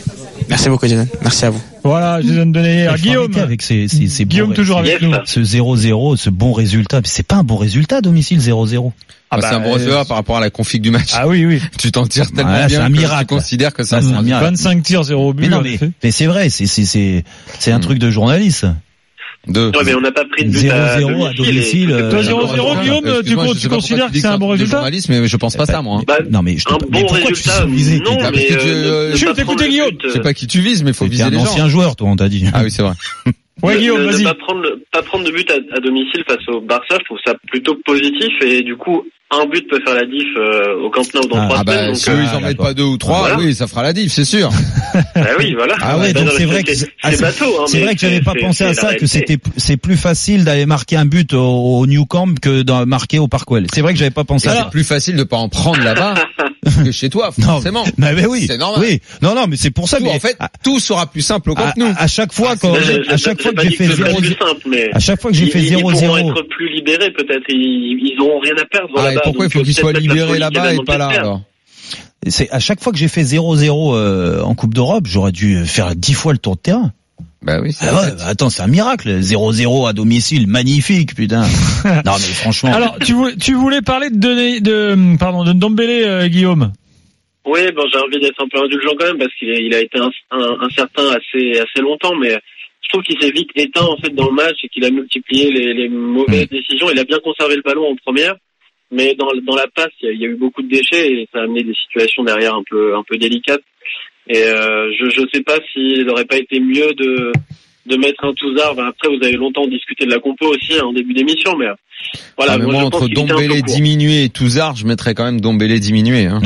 Merci beaucoup, Jason. Merci à vous. Voilà, Jason Denayer. Guillaume. Avec ces, ces, ces Guillaume bons toujours avec résultats. nous. Ce zéro zéro, ce bon résultat. C'est pas un bon résultat à domicile, zéro zéro. Ah bah, c'est un bon résultat par rapport à la config du match. Ah oui, oui. Tu t'en tires tellement Voilà, bien c'est un que miracle. tu considères que ça, Là, c'est c'est un miracle. vingt-cinq tirs, zéro but. Mais non, mais, mais c'est vrai, c'est, c'est, c'est, c'est un Hmm. truc de journaliste. Deux. Ouais, mais on n'a pas pris de but à zéro à domicile. domicile. Toi, euh, zéro zéro, Guillaume, tu, Excuse-moi, je tu sais pas considères pourquoi que tu dis c'est un bon de résultat? journaliste, mais je pense pas ça, moi. hein. Bah, Non, mais je te, un mais bon pourquoi résultat, tu vises non, Parce mais que tu- euh, ne Je pas vais t'écouter, prendre le Guillaume. but, Je sais pas qui tu vises, mais il faut T'es viser un les gens. ancien joueur, toi, on t'a dit. Ah oui, c'est vrai. Ouais, ne- Guillaume, ne, vas-y. ne pas prendre, le- pas prendre de but à, à domicile face au Barça, je trouve ça plutôt positif et du coup, un but peut faire la diff euh, au Camp Nou dans Ah, trois Ah bah, semaines. Donc, si euh, eux, ils en mettent pas deux ou trois, Voilà. oui, ça fera la diff, c'est sûr. bah oui, voilà. Ah ouais, Bah, donc non, c'est vrai que c'est ah, c'est c'est- bateau. Hein, c'est mais vrai que j'avais pas c'est- pensé à c'est ça, la que réalité. c'était c'est plus facile d'aller marquer un but au, au New Camp que d'en marquer au Parkwell. C'est vrai que j'avais pas pensé à C'est ça. plus facile de pas en prendre là-bas que chez toi, Non, forcément. mais, mais oui, C'est normal. oui, non, non, mais c'est pour ça. Tout, mais en fait, à, tout sera plus simple au à, Camp Nou. à chaque fois, quand, Bah, je- à je- chaque j'ai fois pas que j'ai dit fait que ce serait zéro plus simple, mais à chaque fois que j'ai ils- fait ils zéro pourront zéro, être plus libérés peut-être. Ils, ils auront rien à perdre Ah, et là-bas. pourquoi il donc faut qu'ils peut-être soient mettre la libérés folie là-bas et dans pas là, Manchester. alors? c'est à chaque fois que j'ai fait zéro zéro euh, en Coupe d'Europe, j'aurais dû faire dix fois le tour de terrain. Bah oui, c'est Ah vrai. ouais, bah attends, c'est un miracle. zéro zéro à domicile, magnifique, putain. Non mais franchement. Alors, tu voulais, tu voulais parler de, de, de pardon, de Ndombélé, euh, Guillaume. Oui, bon, j'ai envie d'être un peu indulgent quand même parce qu'il a, il a été un, un, incertain assez assez longtemps, mais je trouve qu'il s'est vite éteint en fait dans le match et qu'il a multiplié les, les mauvaises Mmh. décisions. Il a bien conservé le ballon en première, mais dans dans la passe, il y a, il y a eu beaucoup de déchets et ça a amené des situations derrière un peu un peu délicates. Et euh, je je sais pas s'il aurait pas été mieux de de mettre un Touzard. Ben après, vous avez longtemps discuté de la compo aussi hein, en début d'émission, mais euh, voilà. Ah, mais moi, moi, je entre pense qu'il était un peu Dombélé court. diminué et Touzard, je mettrais quand même Dombélé diminué. Hein.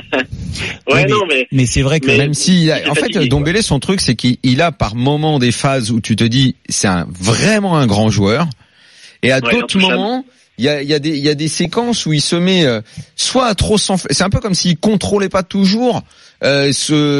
Ouais, mais, non, mais mais c'est vrai que mais- Même si, il a- il en était fait, fatigué, Dombélé, son truc, c'est qu'il il a par moment des phases où tu te dis, c'est un, vraiment un grand joueur. Et à Ouais, d'autres intouchable. moments, il y a, il y a des, il y a des séquences où il se met, euh, soit à trop s'enfler. C'est un peu comme s'il contrôlait pas toujours, euh,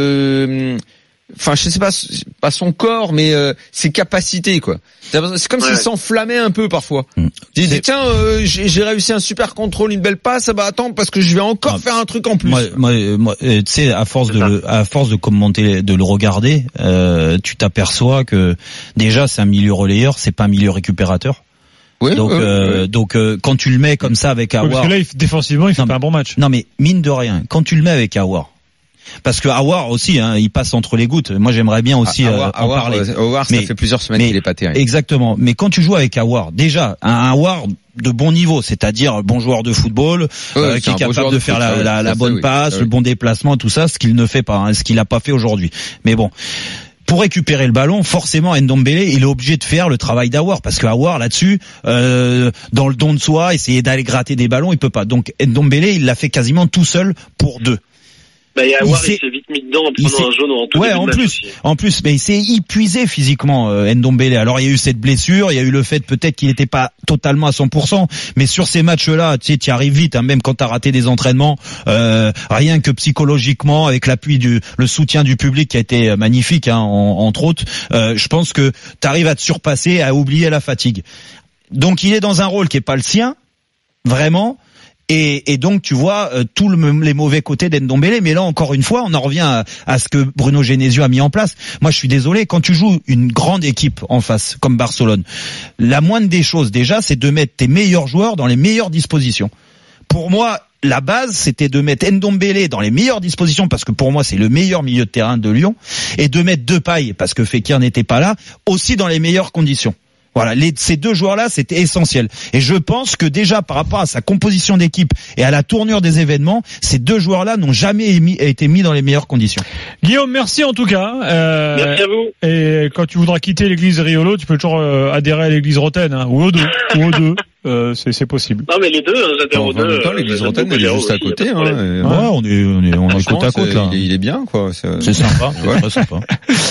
ce, enfin, je sais pas, pas son corps, mais euh, ses capacités, quoi. C'est comme Ouais. s'il s'enflammait un peu parfois. Mm. Il dit C'est- tiens, euh, j'ai j'ai réussi un super contrôle, une belle passe, ah bah attends parce que je vais encore Ah, faire un truc en plus. moi, moi, moi, euh, tu sais, à force de le, à force de commenter, de le regarder, euh, tu t'aperçois que déjà c'est un milieu relayeur, c'est pas un milieu récupérateur. Oui, Donc, oui, euh, oui. donc euh, quand tu le mets comme ça avec Ouais, parce Aouar, que là, il- défensivement, il fait Non, pas un bon match. non mais mine de rien, quand tu le mets avec Aouar, parce que Aouar aussi, hein, il passe entre les gouttes. Moi, j'aimerais bien aussi Ah, euh, Aouar, en Aouar, parler. euh, Aouar, ça Mais- fait plusieurs semaines mais- qu'il est pas terrible. Exactement. Mais quand tu joues avec Aouar, déjà un Aouar de bon niveau, c'est-à-dire bon joueur de football, Ouais, euh, c'est qui est un bon capable joueur de, de faire foot, la, ça, la, oui, la ça, bonne oui, passe, ça, le oui. bon déplacement, tout ça, ce qu'il ne fait pas, hein, ce qu'il a pas fait aujourd'hui. Mais bon. Pour récupérer le ballon, forcément, Ndombélé, il est obligé de faire le travail d'Aouar, parce que Aouar, là-dessus, euh, dans le don de soi, essayer d'aller gratter des ballons, il peut pas. Donc Ndombélé, il l'a fait quasiment tout seul pour deux. bah, il y a il Aouar, s'est- il s'est vite mis dedans en il prenant s'est- un jaune en tout Ouais, début en de match plus, aussi. en plus, mais il s'est épuisé physiquement, euh, Ndombélé. Alors il y a eu cette blessure, il y a eu le fait peut-être qu'il n'était pas totalement à cent pour cent, mais sur ces matchs-là, tu sais, tu arrives vite, hein, même quand t'as raté des entraînements, euh, rien que psychologiquement, avec l'appui du, le soutien du public qui a été magnifique, hein, en- entre autres, euh, je pense que t'arrives à te surpasser, à oublier la fatigue. Donc il est dans un rôle qui est pas le sien, vraiment. Et, et donc tu vois euh, tous le, les mauvais côtés d'Ndombélé, mais là encore une fois on en revient à, à ce que Bruno Genesio a mis en place. Moi je suis désolé, quand tu joues une grande équipe en face comme Barcelone, la moindre des choses déjà c'est de mettre tes meilleurs joueurs dans les meilleures dispositions. Pour moi la base c'était de mettre Ndombélé dans les meilleures dispositions parce que pour moi c'est le meilleur milieu de terrain de Lyon, et de mettre Depay parce que Fekir n'était pas là aussi dans les meilleures conditions. Voilà, les, ces deux joueurs-là, c'était essentiel. Et je pense que déjà, par rapport à sa composition d'équipe et à la tournure des événements, ces deux joueurs-là n'ont jamais émis, été mis dans les meilleures conditions. Guillaume, merci en tout cas. Euh, Merci à vous. Et quand tu voudras quitter l'église Riolo, tu peux toujours euh, adhérer à l'église Rotaine, hein, ou aux deux, ou aux deux. Euh, c'est, c'est possible. Non, mais les deux, hein, j'adhère aux En même deux. temps, euh, l'église j'aime Rotaine, beaucoup elle est Géraud juste à aussi, y a côté. pas de Hein, problème. et- Ouais, on est, on est, on est Franchement, côte à côte c'est- là. Il est, il est bien, quoi. C'est C'est sympa, c'est Ouais. très sympa.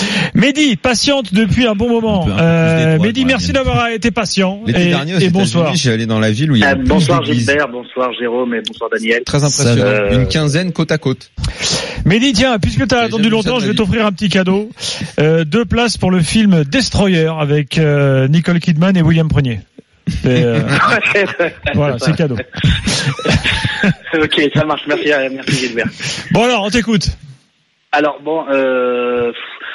Mehdi, patiente depuis un bon moment. Un peu- un peu plus Euh, d'étoiles, Mehdi, ouais, merci bien. d'avoir été patient. L'été Et, dernier, aux et bonsoir. États-Unis, j'ai allé dans la ville où il y a Ah, bonsoir plus d'églises. Gilbert, bonsoir Jérôme et bonsoir Daniel. Très impressionnant. Euh, Une quinzaine côte à côte. Mehdi, tiens, puisque tu as J'ai attendu jamais vu ça longtemps, de je ma vais vie. t'offrir un petit cadeau. Euh, deux places pour le film Destroyer avec euh, Nicole Kidman et William Prenier. C'est, euh, voilà, c'est cadeau. Ok, ça marche, merci, euh, merci Gilbert. Bon alors, on t'écoute. Alors bon, euh, pff,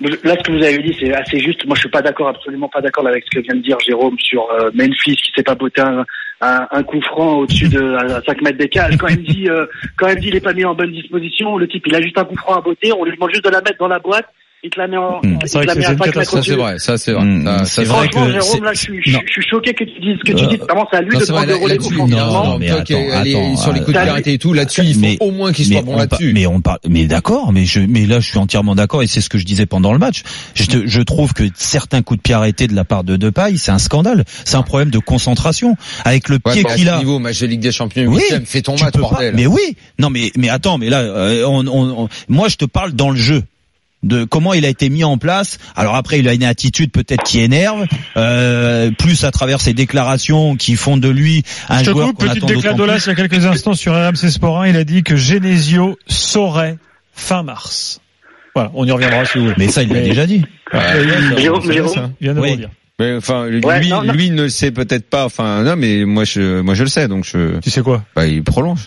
Là, ce que vous avez dit, c'est assez juste. Moi, je suis pas d'accord, absolument pas d'accord avec ce que vient de dire Jérôme sur euh, Memphis qui s'est pas botté un, un, un coup franc au-dessus de à cinq mètres d'écart. Quand il me dit, euh, quand il me dit, il est pas mis en bonne disposition, le type, il a juste un coup franc à botter, on lui demande juste de la mettre dans la boîte. Il te la met en, mmh. il te la met à cinq mètres au-dessus. Ça, c'est vrai, ça, c'est vrai. Mmh. Ça, c'est vrai franchement, que Jérôme, là, je suis, je, je suis choqué que tu dises, que tu dises, vraiment, c'est à lui non, de prendre le relais offensivement. Non, mais attends, attends, sur les coups de arrêté et tout, là-dessus, il faut mais, au moins qu'il soit bon là-dessus. Mais on parle, mais d'accord, mais je, mais là, je suis entièrement d'accord et c'est ce que je disais pendant le match. Je, te, je trouve que certains coups de pied arrêtés de la part de Depay, c'est un scandale. C'est un problème de concentration. Avec le pied ouais, qu'il a. Niveau match de Ligue des Champions, oui, huitième, fais ton match, bordel. Pas, mais oui. Non, mais, mais attends, mais là, euh, on, on, on, moi, je te parle dans le jeu. De comment il a été mis en place. Alors après, il a une attitude peut-être qui énerve, euh, plus à travers ses déclarations qui font de lui un Je te joueur coupe, qu'on petite attend déclaration d'autant d'Olas il y a quelques instants sur R M C Sport un. Il a dit que Genesio saurait fin mars. Voilà, on y reviendra si vous voulez. Mais ça, il l'a déjà dit. Ouais, ouais, Jérôme, Jérôme, il vient de oui. le dire. Mais enfin, lui, ouais, non, non. lui ne le sait peut-être pas. Enfin, non, mais moi, je, moi, je le sais, donc je. Tu sais quoi? Bah, il prolonge.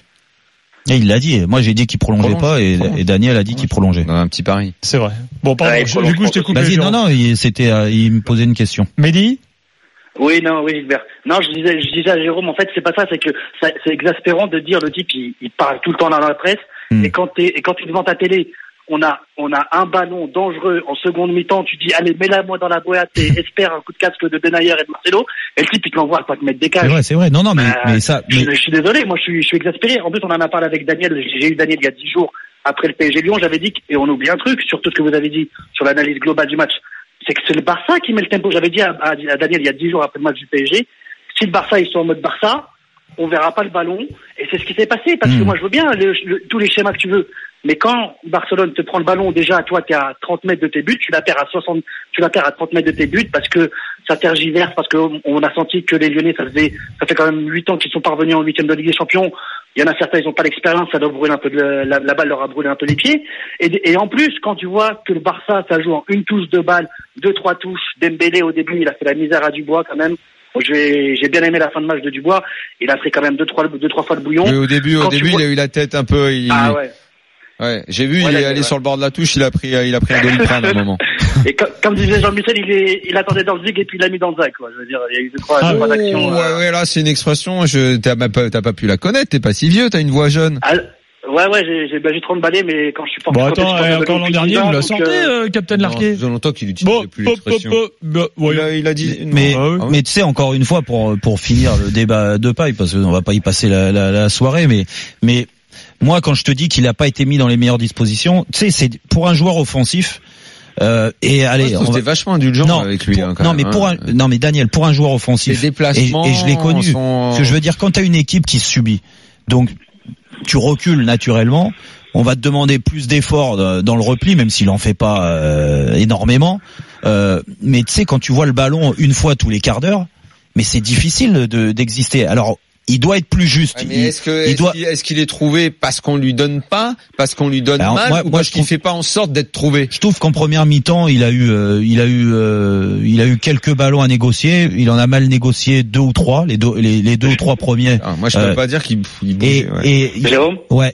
Et il l'a dit. Moi, j'ai dit qu'il prolongeait prolonge, pas et, prolonge. et Daniel a dit qu'il prolongeait. Dans un petit pari. C'est vrai. Bon, pardon. Ouais, je, du coup, je t'ai coupé. Vas-y, non, non, il, c'était, euh, il me posait une question. Mehdi? Oui, non, oui, Gilbert. Non, je disais, je disais à Jérôme, en fait, c'est pas ça, c'est que ça, c'est exaspérant de dire le type, il, il parle tout le temps dans la presse, mm. et quand t'es, et quand tu es devant ta télé, on a, on a un ballon dangereux en seconde mi-temps, tu dis, allez, mets-la moi dans la boîte et espère un coup de casque de Benayer et de Marcelo, et le type, il te l'envoie à cinq mètres d'écart. C'est vrai, c'est vrai. Non, non, mais, euh, mais ça, mais... Je, je suis désolé, moi, je suis, je suis exaspéré. En plus, on en a parlé avec Daniel, j'ai eu Daniel il y a dix jours après le P S G Lyon, j'avais dit, et on oublie un truc, sur tout ce que vous avez dit, sur l'analyse globale du match, c'est que c'est le Barça qui met le tempo. J'avais dit à, à, à Daniel il y a dix jours après le match du P S G, si le Barça, ils sont en mode Barça, on verra pas le ballon, et c'est ce qui s'est passé, parce mmh. que moi, je veux bien le, le, tous les schémas que tu veux. Mais quand Barcelone te prend le ballon, déjà, toi, t'es à trente mètres de tes buts, tu la perds à soixante, tu la perds à trente mètres de tes buts parce que ça tergiverse, parce que on a senti que les Lyonnais, ça faisait, ça fait quand même huit ans qu'ils sont parvenus en huitième de Ligue des Champions. Il y en a certains, ils ont pas l'expérience, ça doit brûler un peu de, la, la balle leur a brûlé un peu les pieds. Et, et en plus, quand tu vois que le Barça, ça joue en une touche de balle, deux, trois touches, Dembélé, au début, il a fait la misère à Dubois, quand même. J'ai, j'ai bien aimé la fin de match de Dubois. Il a fait quand même deux, trois, deux, trois fois le bouillon. Mais au début, quand au début, vois... il a eu la tête un peu, il... Ah ouais. Ouais, j'ai vu, ouais, il est là, allé ouais. sur le bord de la touche, il a pris, il a pris un doliprane à un moment. Et comme, comme disait Jean-Michel, il est, il attendait dans le zig et puis il l'a mis dans le zac, quoi. Je veux dire, il y a eu deux, trois, ah, deux, trois actions. Ouais, euh... ouais, là, c'est une expression, je, t'as pas, t'as pas pu la connaître, t'es pas si vieux, t'as une voix jeune. Ah, ouais, ouais, j'ai, j'ai, bah, j'ai trente balais, mais quand je suis porté. Bon, attends, euh, encore l'an dernier, vous la sentez, euh, Captain Larquet? Ça fait longtemps qu'il utilise bon, plus l'expression. Bon, bon, bon, il, a, il a dit, mais, non, ah ouais. mais tu sais, encore une fois, pour, pour finir le débat de paille, parce qu'on va pas y passer la, la, la soirée, mais, mais, moi, quand je te dis qu'il n'a pas été mis dans les meilleures dispositions, tu sais, c'est pour un joueur offensif. Euh, et allez, on va... vachement indulgent non, avec lui. Pour, hein, quand non, même, mais pour hein. un, non, mais Daniel, pour un joueur offensif, les déplacements et, et je l'ai connu. Sont... Ce que je veux dire, quand t'as une équipe qui subit, donc tu recules naturellement. On va te demander plus d'efforts dans le repli, même s'il en fait pas euh, énormément. Euh, mais tu sais, quand tu vois le ballon une fois tous les quarts d'heure, mais c'est difficile de, d'exister. Alors. Il doit être plus juste. Ouais, mais est-ce que, il est-ce, doit... qu'il, est-ce qu'il est trouvé parce qu'on lui donne pas, parce qu'on lui donne Alors, mal, moi, ou moi, parce qu'il trouve... fait pas en sorte d'être trouvé? Je trouve qu'en première mi-temps, il a eu, euh, il a eu, euh, il a eu quelques ballons à négocier. Il en a mal négocié deux ou trois, les deux, les, les deux ou trois premiers. Alors, moi, je peux euh, pas dire qu'il il bouge. Et, ouais. et Jérôme. Ouais.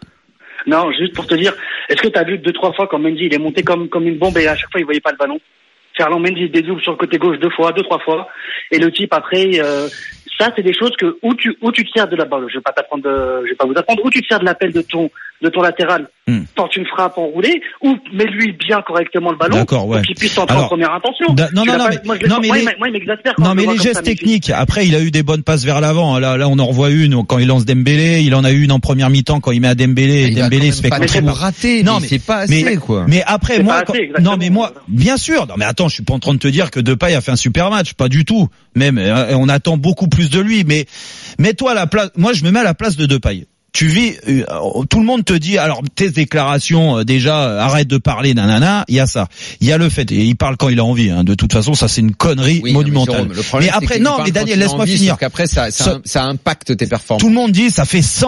Non, juste pour te dire, est-ce que t'as vu deux trois fois quand Mendy il est monté comme comme une bombe et à chaque fois il voyait pas le ballon? Ferland Mendy il dédouble sur le côté gauche deux fois, deux trois fois, et le type après. Euh, Ça, c'est des choses que où tu où tu te sers de la balle. Je vais pas t'apprendre, de, je vais pas vous apprendre où tu te sers de l'appel de ton de ton latéral. Mm. Tente une frappe enroulée ou mets-lui bien correctement le ballon D'accord, ouais. pour qu'il puisse entrer en première intention. Da, non, non, non, pas, mais, moi, non, mais moi, les, moi, moi, il m'exaspère. Quand non, mais les gestes ça, techniques. Après, il a eu des bonnes passes vers l'avant. Là, là, on en revoit une quand il lance Dembélé. Il en a eu une en première mi-temps quand il met à Dembélé. Et Dembélé se fait raté. Non, mais c'est pas assez, mais, quoi. Mais après, c'est moi, quand, assez, non, mais moi, bien sûr. Non, mais attends, je suis pas en train de te dire que Depay a fait un super match. Pas du tout. Même, on attend beaucoup plus de lui. Mais mets-toi à la place. Moi, je me mets à la place de Depay. Tu vis, euh, tout le monde te dit, alors tes déclarations euh, déjà, euh, arrête de parler, nanana. Il y a ça, il y a le fait, et il parle quand il a envie. Hein, de toute façon, ça c'est une connerie oui, monumentale. Mais, Jérôme, mais après, non, mais Daniel, laisse-moi finir. Qu'après, ça, ça, ça impacte tes performances. Tout le monde dit, ça fait cent,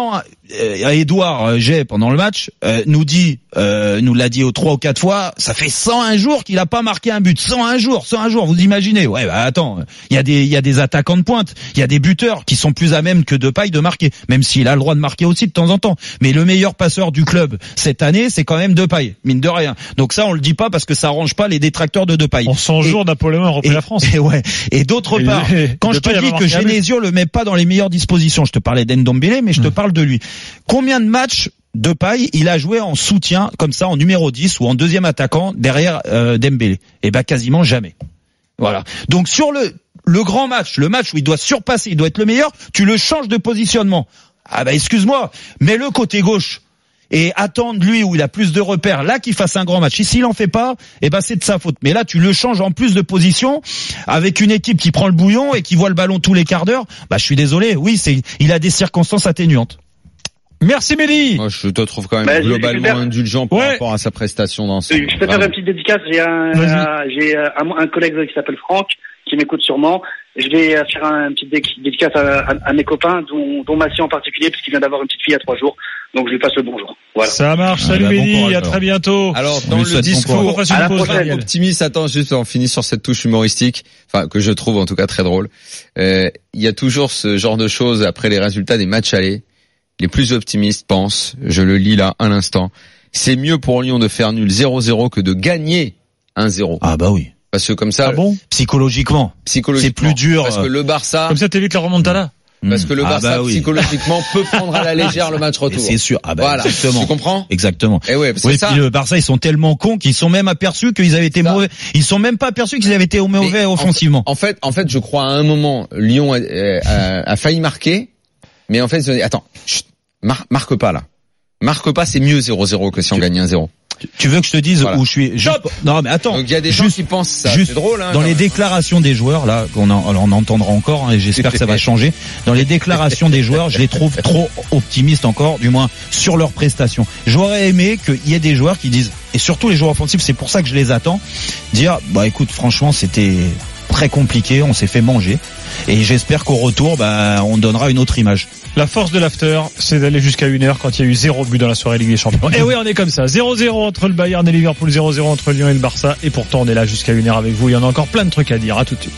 euh, Edouard G pendant le match euh, nous dit, euh, nous l'a dit aux trois ou quatre fois, ça fait cent un jours qu'il a pas marqué un but, cent un jours, cent un jours, vous imaginez? Ouais, bah attends, il y a des, il y a des attaquants de pointe, il y a des buteurs qui sont plus à même que Depay de marquer, même s'il a le droit de marquer aussi de temps en temps. Mais le meilleur passeur du club cette année, c'est quand même Depay, mine de rien. Donc ça, on le dit pas parce que ça arrange pas les détracteurs de Depay. En cent jours, Napoléon a repris la France. Et ouais. Et d'autre et part, et quand je te dis que Genesio le met pas dans les meilleures dispositions, je te parlais d'Ndombele, mais je te mmh. parle de lui. Combien de matchs Depay il a joué en soutien comme ça en numéro dix ou en deuxième attaquant derrière euh, Dembélé? Eh ben quasiment jamais. Voilà. Donc sur le le grand match, le match où il doit surpasser, il doit être le meilleur, tu le changes de positionnement. Ah bah excuse-moi, mets le côté gauche et attendre lui où il a plus de repères, là qu'il fasse un grand match. Et s'il en fait pas, eh ben c'est de sa faute. Mais là tu le changes en plus de position avec une équipe qui prend le bouillon et qui voit le ballon tous les quarts d'heure. Bah je suis désolé, oui, c'est il a des circonstances atténuantes. Merci Mehdi. Moi, je te trouve quand même bah, globalement indulgent par ouais. rapport à sa prestation dans ce. Je peux faire une petite dédicace. J'ai un, euh, j'ai un, un collègue qui s'appelle Franck qui m'écoute sûrement. Je vais faire un petit dédicace à, à, à mes copains, dont, dont Massy en particulier, puisqu'il vient d'avoir une petite fille à trois jours. Donc je lui passe le bonjour. Voilà. Ça marche. Salut ah, bah, Mehdi. Bon à très bientôt. Alors dans le discours bon à la prochaine, optimiste, attends juste on finit sur cette touche humoristique, enfin que je trouve en tout cas très drôle. Euh, il y a toujours ce genre de choses après les résultats des matchs allés. Les plus optimistes pensent, je le lis là à l'instant, c'est mieux pour Lyon de faire nul zéro zéro que de gagner un zéro. Ah bah oui. Parce que comme ça, ah bon psychologiquement, psychologiquement, c'est plus dur. Parce que le Barça, comme ça t'évites la remontada. Parce que le Barça ah bah oui. psychologiquement peut prendre à la légère le match retour. C'est sûr. Ah bah voilà. Exactement. Tu comprends? Exactement. Et ouais, c'est oui, ça. Puis le Barça, ils sont tellement cons qu'ils sont même aperçus qu'ils avaient été mauvais. Ils sont même pas aperçus qu'ils avaient été mauvais mais offensivement. En fait, en fait, je crois à un moment, Lyon a, a, a failli marquer, mais en fait, attends, chut, mar, marque pas là. Marque pas, c'est mieux zéro zéro que si on gagne un zéro. Tu veux que je te dise voilà. où je suis juste... Non mais attends. Donc il y a des gens juste, qui pensent ça. Juste c'est drôle. Hein, dans les même. déclarations des joueurs là, qu'on en, alors on entendra encore hein, et j'espère que ça va changer. Dans les déclarations des joueurs, je les trouve trop optimistes encore, du moins sur leurs prestations. J'aurais aimé qu'il y ait des joueurs qui disent, et surtout les joueurs offensifs, c'est pour ça que je les attends, dire bah écoute franchement c'était très compliqué, on s'est fait manger et j'espère qu'au retour bah on donnera une autre image. La force de l'after, c'est d'aller jusqu'à une heure quand il y a eu zéro but dans la soirée Ligue des Champions. Et oui, on est comme ça. zéro zéro entre le Bayern et Liverpool, zéro zéro entre Lyon et le Barça. Et pourtant, on est là jusqu'à une heure avec vous. Il y en a encore plein de trucs à dire. À tout de suite.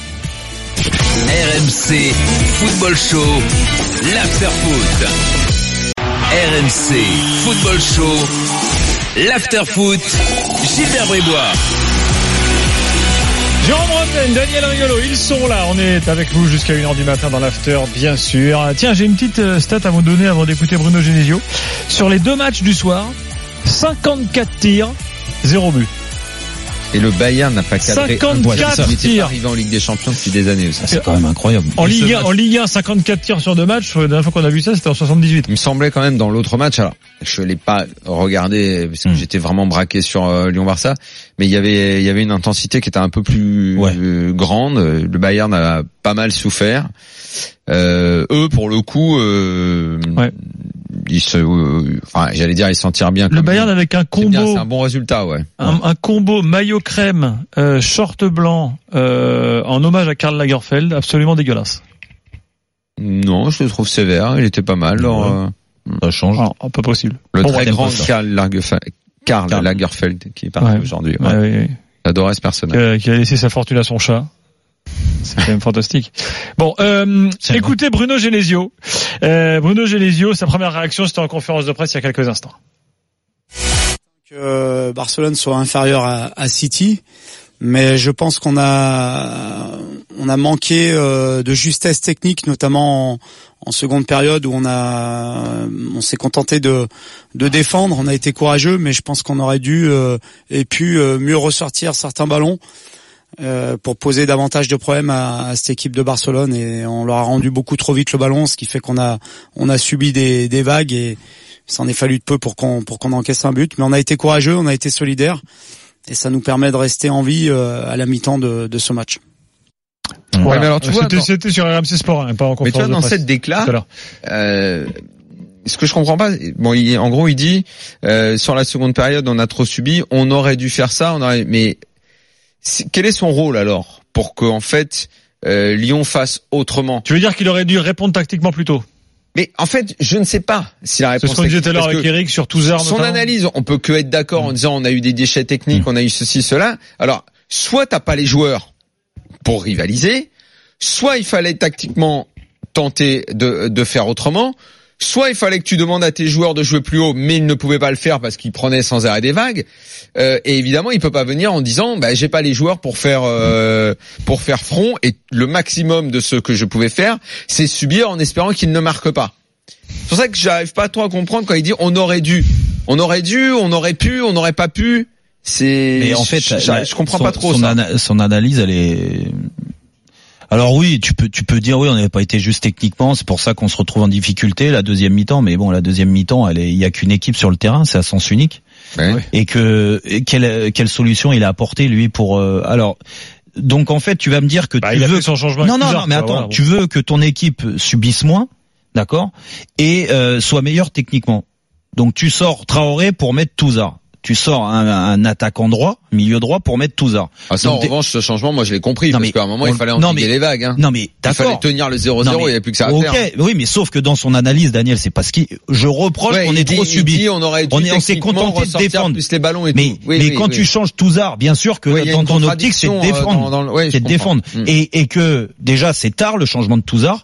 R M C Football Show, l'after foot. R M C Football Show, l'after foot. Gilbert Bribois. Jérôme Rotten, Daniel Riolo, ils sont là. On est avec vous jusqu'à une heure du matin dans l'after, bien sûr. Tiens, j'ai une petite stat à vous donner avant d'écouter Bruno Genesio. Sur les deux matchs du soir, cinquante-quatre tirs, zéro but. Et le Bayern n'a pas cadré cinquante-quatre un tirs. Il est arrivé en Ligue des Champions depuis des années. Ça, c'est quand même incroyable. En Ligue un, en Ligue un, cinquante-quatre tirs sur deux matchs. La dernière fois qu'on a vu ça, c'était en soixante-dix-huit. Il me semblait quand même dans l'autre match. Alors, je l'ai pas regardé parce que mmh. j'étais vraiment braqué sur euh, Lyon-Barça, mais il y avait il y avait une intensité qui était un peu plus ouais. euh, grande. Le Bayern a pas mal souffert. Euh, eux, pour le coup, euh, ouais. ils se, euh, enfin, j'allais dire, ils s'en tirent bien. Le Bayern avec un combo, c'est, bien, c'est un bon résultat, ouais. Un, un combo maillot crème, euh, short blanc, euh, en hommage à Karl Lagerfeld, absolument dégueulasse. Non, je le trouve sévère. Il était pas mal. Alors, ouais. euh, ça change. Ah, pas possible. Le bon, très grand Karl Lagerfeld, Karl Karl Lagerfeld qui est parti ouais. aujourd'hui. Ouais. Ouais, ouais, ouais. J'adorais ce personnage. Euh, qui a laissé sa fortune à son chat. C'est quand même fantastique. Bon, euh, écoutez bon. Bruno Genesio. Euh, Bruno Genesio, sa première réaction, c'était en conférence de presse il y a quelques instants. Que Barcelone soit inférieur à, à City, mais je pense qu'on a on a manqué euh, de justesse technique, notamment en, en seconde période où on a on s'est contenté de de défendre. On a été courageux, mais je pense qu'on aurait dû euh, et pu euh, mieux ressortir certains ballons. Euh, pour poser davantage de problèmes à, à cette équipe de Barcelone, et on leur a rendu beaucoup trop vite le ballon, ce qui fait qu'on a on a subi des, des vagues et ça en est fallu de peu pour qu'on pour qu'on encaisse un but, mais on a été courageux, on a été solidaires et ça nous permet de rester en vie euh, à la mi-temps de, de ce match. Voilà. Ouais, mais alors, tu vois, c'était, c'était sur R M C Sport, hein, pas en conférence. Mais tu vois, de dans presse. Cette déclat, euh, ce que je comprends pas, bon, il, en gros, il dit euh, sur la seconde période, on a trop subi, on aurait dû faire ça, on aurait, mais quel est son rôle alors pour que en fait euh, Lyon fasse autrement? Tu veux dire qu'il aurait dû répondre tactiquement plus tôt? Mais en fait, je ne sais pas si la réponse. C'est ce qu'on disait tout à l'heure avec Eric sur Touzard. Son analyse, on peut que être d'accord mmh. en disant on a eu des déchets techniques, mmh. on a eu ceci, cela. Alors, soit t'as pas les joueurs pour rivaliser, soit il fallait tactiquement tenter de, de faire autrement. Soit il fallait que tu demandes à tes joueurs de jouer plus haut, mais ils ne pouvaient pas le faire parce qu'ils prenaient sans arrêt des vagues. Euh, et évidemment, il peut pas venir en disant, bah j'ai pas les joueurs pour faire euh, pour faire front. Et le maximum de ce que je pouvais faire, c'est subir en espérant qu'ils ne marquent pas. C'est pour ça que j'arrive pas trop à comprendre quand il dit on aurait dû, on aurait dû, on aurait pu, on n'aurait pas pu. C'est. Mais en fait, je, je, je comprends son, pas trop son ça. Ana- son analyse, elle est. Alors oui, tu peux tu peux dire oui, on n'avait pas été juste techniquement, c'est pour ça qu'on se retrouve en difficulté la deuxième mi-temps, mais bon, la deuxième mi-temps, elle est il y a qu'une équipe sur le terrain, c'est à sens unique. Ouais. Et que et quelle quelle solution il a apporté lui pour euh, alors donc en fait, tu vas me dire que bah, tu il veux a fait son changement Non non bizarre, non, mais quoi, attends, voilà, tu veux que ton équipe subisse moins, d'accord, et euh, soit meilleure techniquement. Donc tu sors Traoré pour mettre Touzard. Tu sors un, un attaquant droit, milieu droit pour mettre Touzard. Ah ça, donc, en revanche, ce changement, moi je l'ai compris, non, parce mais, qu'à un moment, on, il fallait endiguer les vagues. Hein. Non mais d'accord. Il fallait tenir le zéro zéro, il n'y avait plus que ça à okay, faire. Oui, mais sauf que dans son analyse, Daniel, c'est parce qu'il, je reproche ouais, qu'on ait dit, trop subi. Dit, on aurait dû on est, on s'est contenté de défendre. Plus les ballons et mais tout. Oui, mais oui, quand oui. tu changes Touzard, bien sûr que oui, dans ton optique, c'est de défendre. Dans, dans, ouais, c'est de défendre. Mmh. Et, et que déjà, c'est tard le changement de Touzard,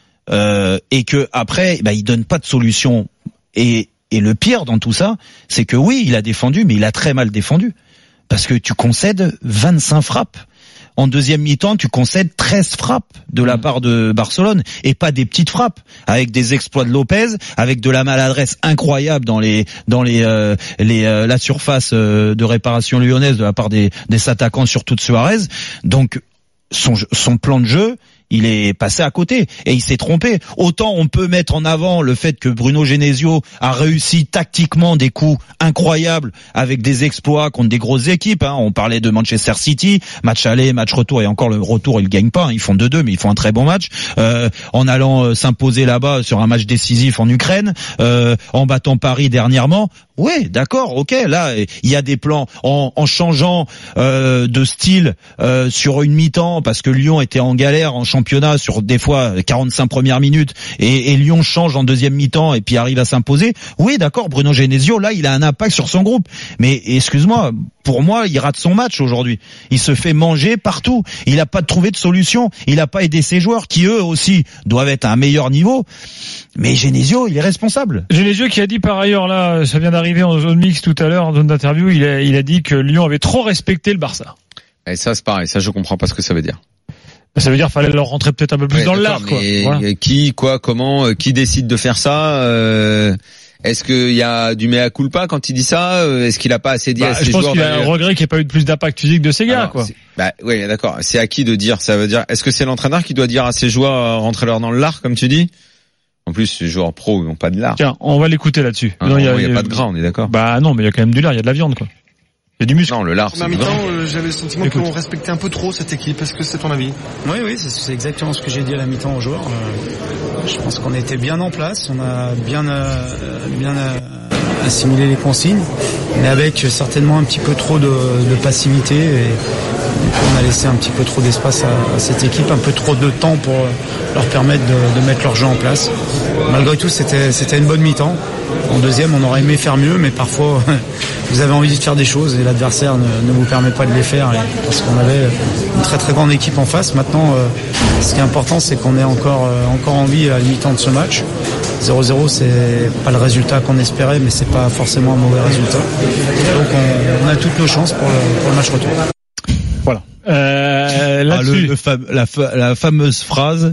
euh, et que après, bah, il donne pas de solution. Et Et le pire dans tout ça, c'est que oui, il a défendu, mais il a très mal défendu. Parce que tu concèdes vingt-cinq frappes. En deuxième mi-temps, tu concèdes treize frappes de la part de Barcelone. Et pas des petites frappes. Avec des exploits de Lopez, avec de la maladresse incroyable dans les, dans les, euh, les, euh, la surface euh, de réparation lyonnaise de la part des, des attaquants, surtout de Suarez. Donc, son, son plan de jeu, il est passé à côté et il s'est trompé. Autant on peut mettre en avant le fait que Bruno Genesio a réussi tactiquement des coups incroyables avec des exploits contre des grosses équipes. Hein. On parlait de Manchester City, match aller, match retour, et encore le retour ils gagnent pas. Hein. Ils font deux deux, mais ils font un très bon match. Euh, en allant euh, s'imposer là-bas sur un match décisif en Ukraine, euh, en battant Paris dernièrement. Oui, d'accord, ok. Là, il y a des plans en, en changeant euh, de style euh, sur une mi-temps parce que Lyon était en galère en championnat sur des fois quarante-cinq premières minutes et, et Lyon change en deuxième mi-temps et puis arrive à s'imposer. Oui, d'accord, Bruno Genesio, là, il a un impact sur son groupe. Mais excuse-moi, pour moi, il rate son match aujourd'hui. Il se fait manger partout. Il n'a pas trouvé de solution. Il n'a pas aidé ses joueurs qui, eux aussi, doivent être à un meilleur niveau. Mais Genesio, il est responsable. Genesio qui a dit par ailleurs, là, ça vient d'arriver en zone mixte tout à l'heure, en zone d'interview, il a, il a dit que Lyon avait trop respecté le Barça. Et ça, c'est pareil. Ça, je comprends pas ce que ça veut dire. Ça veut dire qu'il fallait leur rentrer peut-être un peu plus ouais, dans le lard, quoi. Voilà. Qui, quoi, comment, qui décide de faire ça euh... Est-ce qu'il y a du mea culpa quand il dit ça? Est-ce qu'il a pas assez dit bah, à ses je joueurs? Je pense qu'il a un regret qu'il n'y ait pas eu de plus d'impact physique de ces gars, Alors, quoi. Bah oui, d'accord. C'est à qui de dire? Ça veut dire, est-ce que c'est l'entraîneur qui doit dire à ses joueurs rentrez-leur dans le lard, comme tu dis? En plus, les joueurs pros n'ont pas de lard. Tiens, on va l'écouter là-dessus. Ah, non, il y a, y a pas de gras, on est d'accord. Bah non, mais il y a quand même du lard, il y a de la viande, quoi. Il y a du muscle. Non, le lard, c'est en même temps, euh, j'avais le sentiment qu'on respectait un peu trop cette équipe. Est-ce que c'est ton avis? Oui, oui, c'est, c'est exactement ce que j'ai dit à la mi-temps aux joueurs. Euh, je pense qu'on était bien en place, on a bien, euh, bien euh, assimilé les consignes, mais avec certainement un petit peu trop de, de passivité. Et on a laissé un petit peu trop d'espace à, à cette équipe, un peu trop de temps pour leur permettre de, de mettre leur jeu en place. Malgré tout, c'était, c'était une bonne mi-temps. En deuxième, on aurait aimé faire mieux, mais parfois, vous avez envie de faire des choses et l'adversaire ne, ne vous permet pas de les faire, parce qu'on avait une très très grande équipe en face. Maintenant, euh, ce qui est important, c'est qu'on ait encore, euh, encore envie à la mi-temps de ce match. zéro zéro, c'est pas le résultat qu'on espérait, mais c'est pas forcément un mauvais résultat. Donc on, on a toutes nos chances pour le, pour le match retour. Voilà. Euh, là-dessus. Ah, le, le fam- la, fa- la fameuse phrase,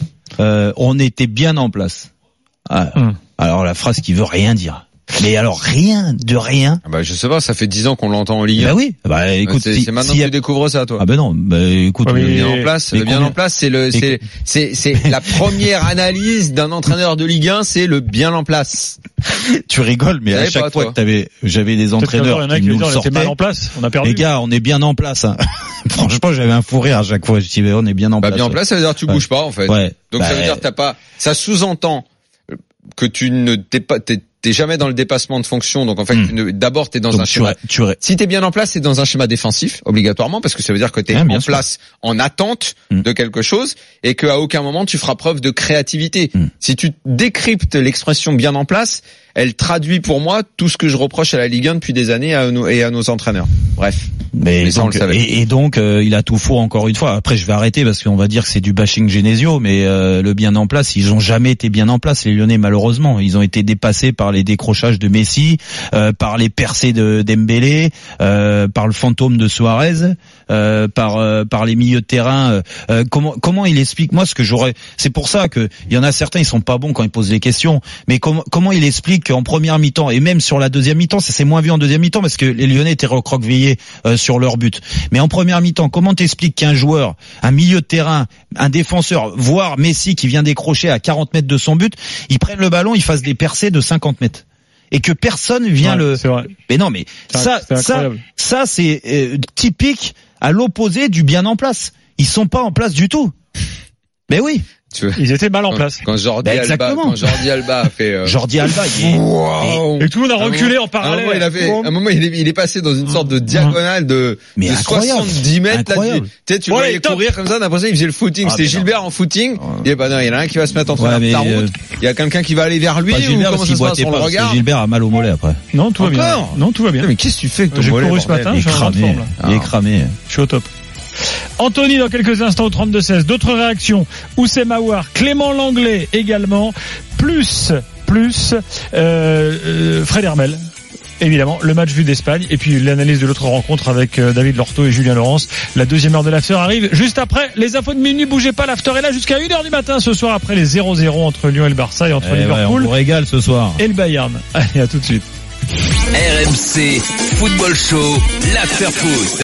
euh, on était bien en place. Ah, hum. Alors la phrase qui veut rien dire. Mais alors rien de rien. Ah bah je sais pas, ça fait dix ans qu'on l'entend en Ligue un. Bah oui. Bah écoute, c'est, si, c'est maintenant si que a... tu découvres ça, toi. Ah ben non. Bah écoute, ouais, le bien en place, le bien combien... en place, c'est le, c'est, c'est, c'est la première analyse d'un entraîneur de Ligue un, c'est le bien en place. Tu rigoles, mais à chaque pas, fois toi. que t'avais, j'avais des entraîneurs qui nous le sortaient. Mal en place, on a perdu. Les gars, on est bien en place. Hein. Franchement, j'avais un fou rire à chaque fois. Je disais, on est bien en bah, place. Bien en place, ça veut dire que tu ouais. bouges pas en fait. Ouais. Donc bah, ça veut dire que t'as pas. Ça sous-entend que tu ne t'es pas, t'es, t'es jamais dans le dépassement de fonction, donc en fait, mmh. d'abord t'es dans donc un tu schéma. Aurais, tu aurais... Si t'es bien en place, t'es dans un schéma défensif obligatoirement, parce que ça veut dire que t'es ah, en sûr. place, en attente mmh. de quelque chose, et qu'à aucun moment tu feras preuve de créativité. Mmh. Si tu décryptes l'expression bien en place, elle traduit pour moi tout ce que je reproche à la Ligue un depuis des années à nos, et à nos entraîneurs. Bref. Mais, mais donc, et, et donc, euh, il a tout faux encore une fois. Après, je vais arrêter parce qu'on va dire que c'est du bashing Genesio, mais euh, le bien en place, ils ont jamais été bien en place, les Lyonnais, malheureusement. Ils ont été dépassés par les décrochages de Messi, euh, par les percées de Dembélé, euh, par le fantôme de Suarez, euh, par euh, par les milieux de terrain. Euh, comment comment il explique, moi, ce que j'aurais. C'est pour ça que il y en a certains, ils sont pas bons quand ils posent les questions. Mais comment comment il explique qu'en première mi-temps et même sur la deuxième mi-temps, ça s'est moins vu en deuxième mi-temps parce que les Lyonnais étaient recroquevillés euh, sur leur but. Mais en première mi-temps, comment t'expliques qu'un joueur, un milieu de terrain, un défenseur, voire Messi qui vient décrocher à quarante mètres de son but, ils prennent le ballon, ils fassent des percées de cinquante mètres et que personne vient ouais, le. C'est vrai. Mais non, mais c'est ça, ça, ça, c'est euh, typique à l'opposé du bien en place. Ils sont pas en place du tout. Mais oui. Tu veux, ils étaient mal en quand, place. Quand Jordi bah, Alba, quand Jordi Alba a fait. Euh... Jordi Alba, il est. Wow. Et tout le monde a reculé en parallèle. À un moment, il a fait. À un moment, il est, il est passé dans une sorte de diagonale de, mais de soixante-dix mètres. Là, tu sais, tu voyais courir comme ça. D'après ça, il faisait le footing. Ah, c'est Gilbert non. en footing. Ouais. Il dit bah non, il y en a un qui va se mettre en train de faire la route. Il y a quelqu'un qui va aller vers lui ou comment ça se passe? On le regarde. Gilbert a mal au mollet après. Non, tout va bien. Non, tout va bien. Mais qu'est-ce que tu fais avec ton mollet? J'ai couru ce matin. Il est cramé. Il est cramé. Je suis au top. Anthony dans quelques instants au trente-deux seize. D'autres réactions. Oussem Aouar, Clément Langlais également, plus plus euh, euh, Fred Hermel. Évidemment, le match vu d'Espagne et puis l'analyse de l'autre rencontre avec euh, David Lorto et Julien Laurence. La deuxième heure de l'after arrive juste après les infos de minuit. Bougez pas, l'after est là jusqu'à une heure du matin ce soir après les zéro zéro entre Lyon et le Barça et entre eh Liverpool. Ouais, on vous régale ce soir. Et le Bayern. Allez, à tout de suite. R M C Football Show, l'after foot.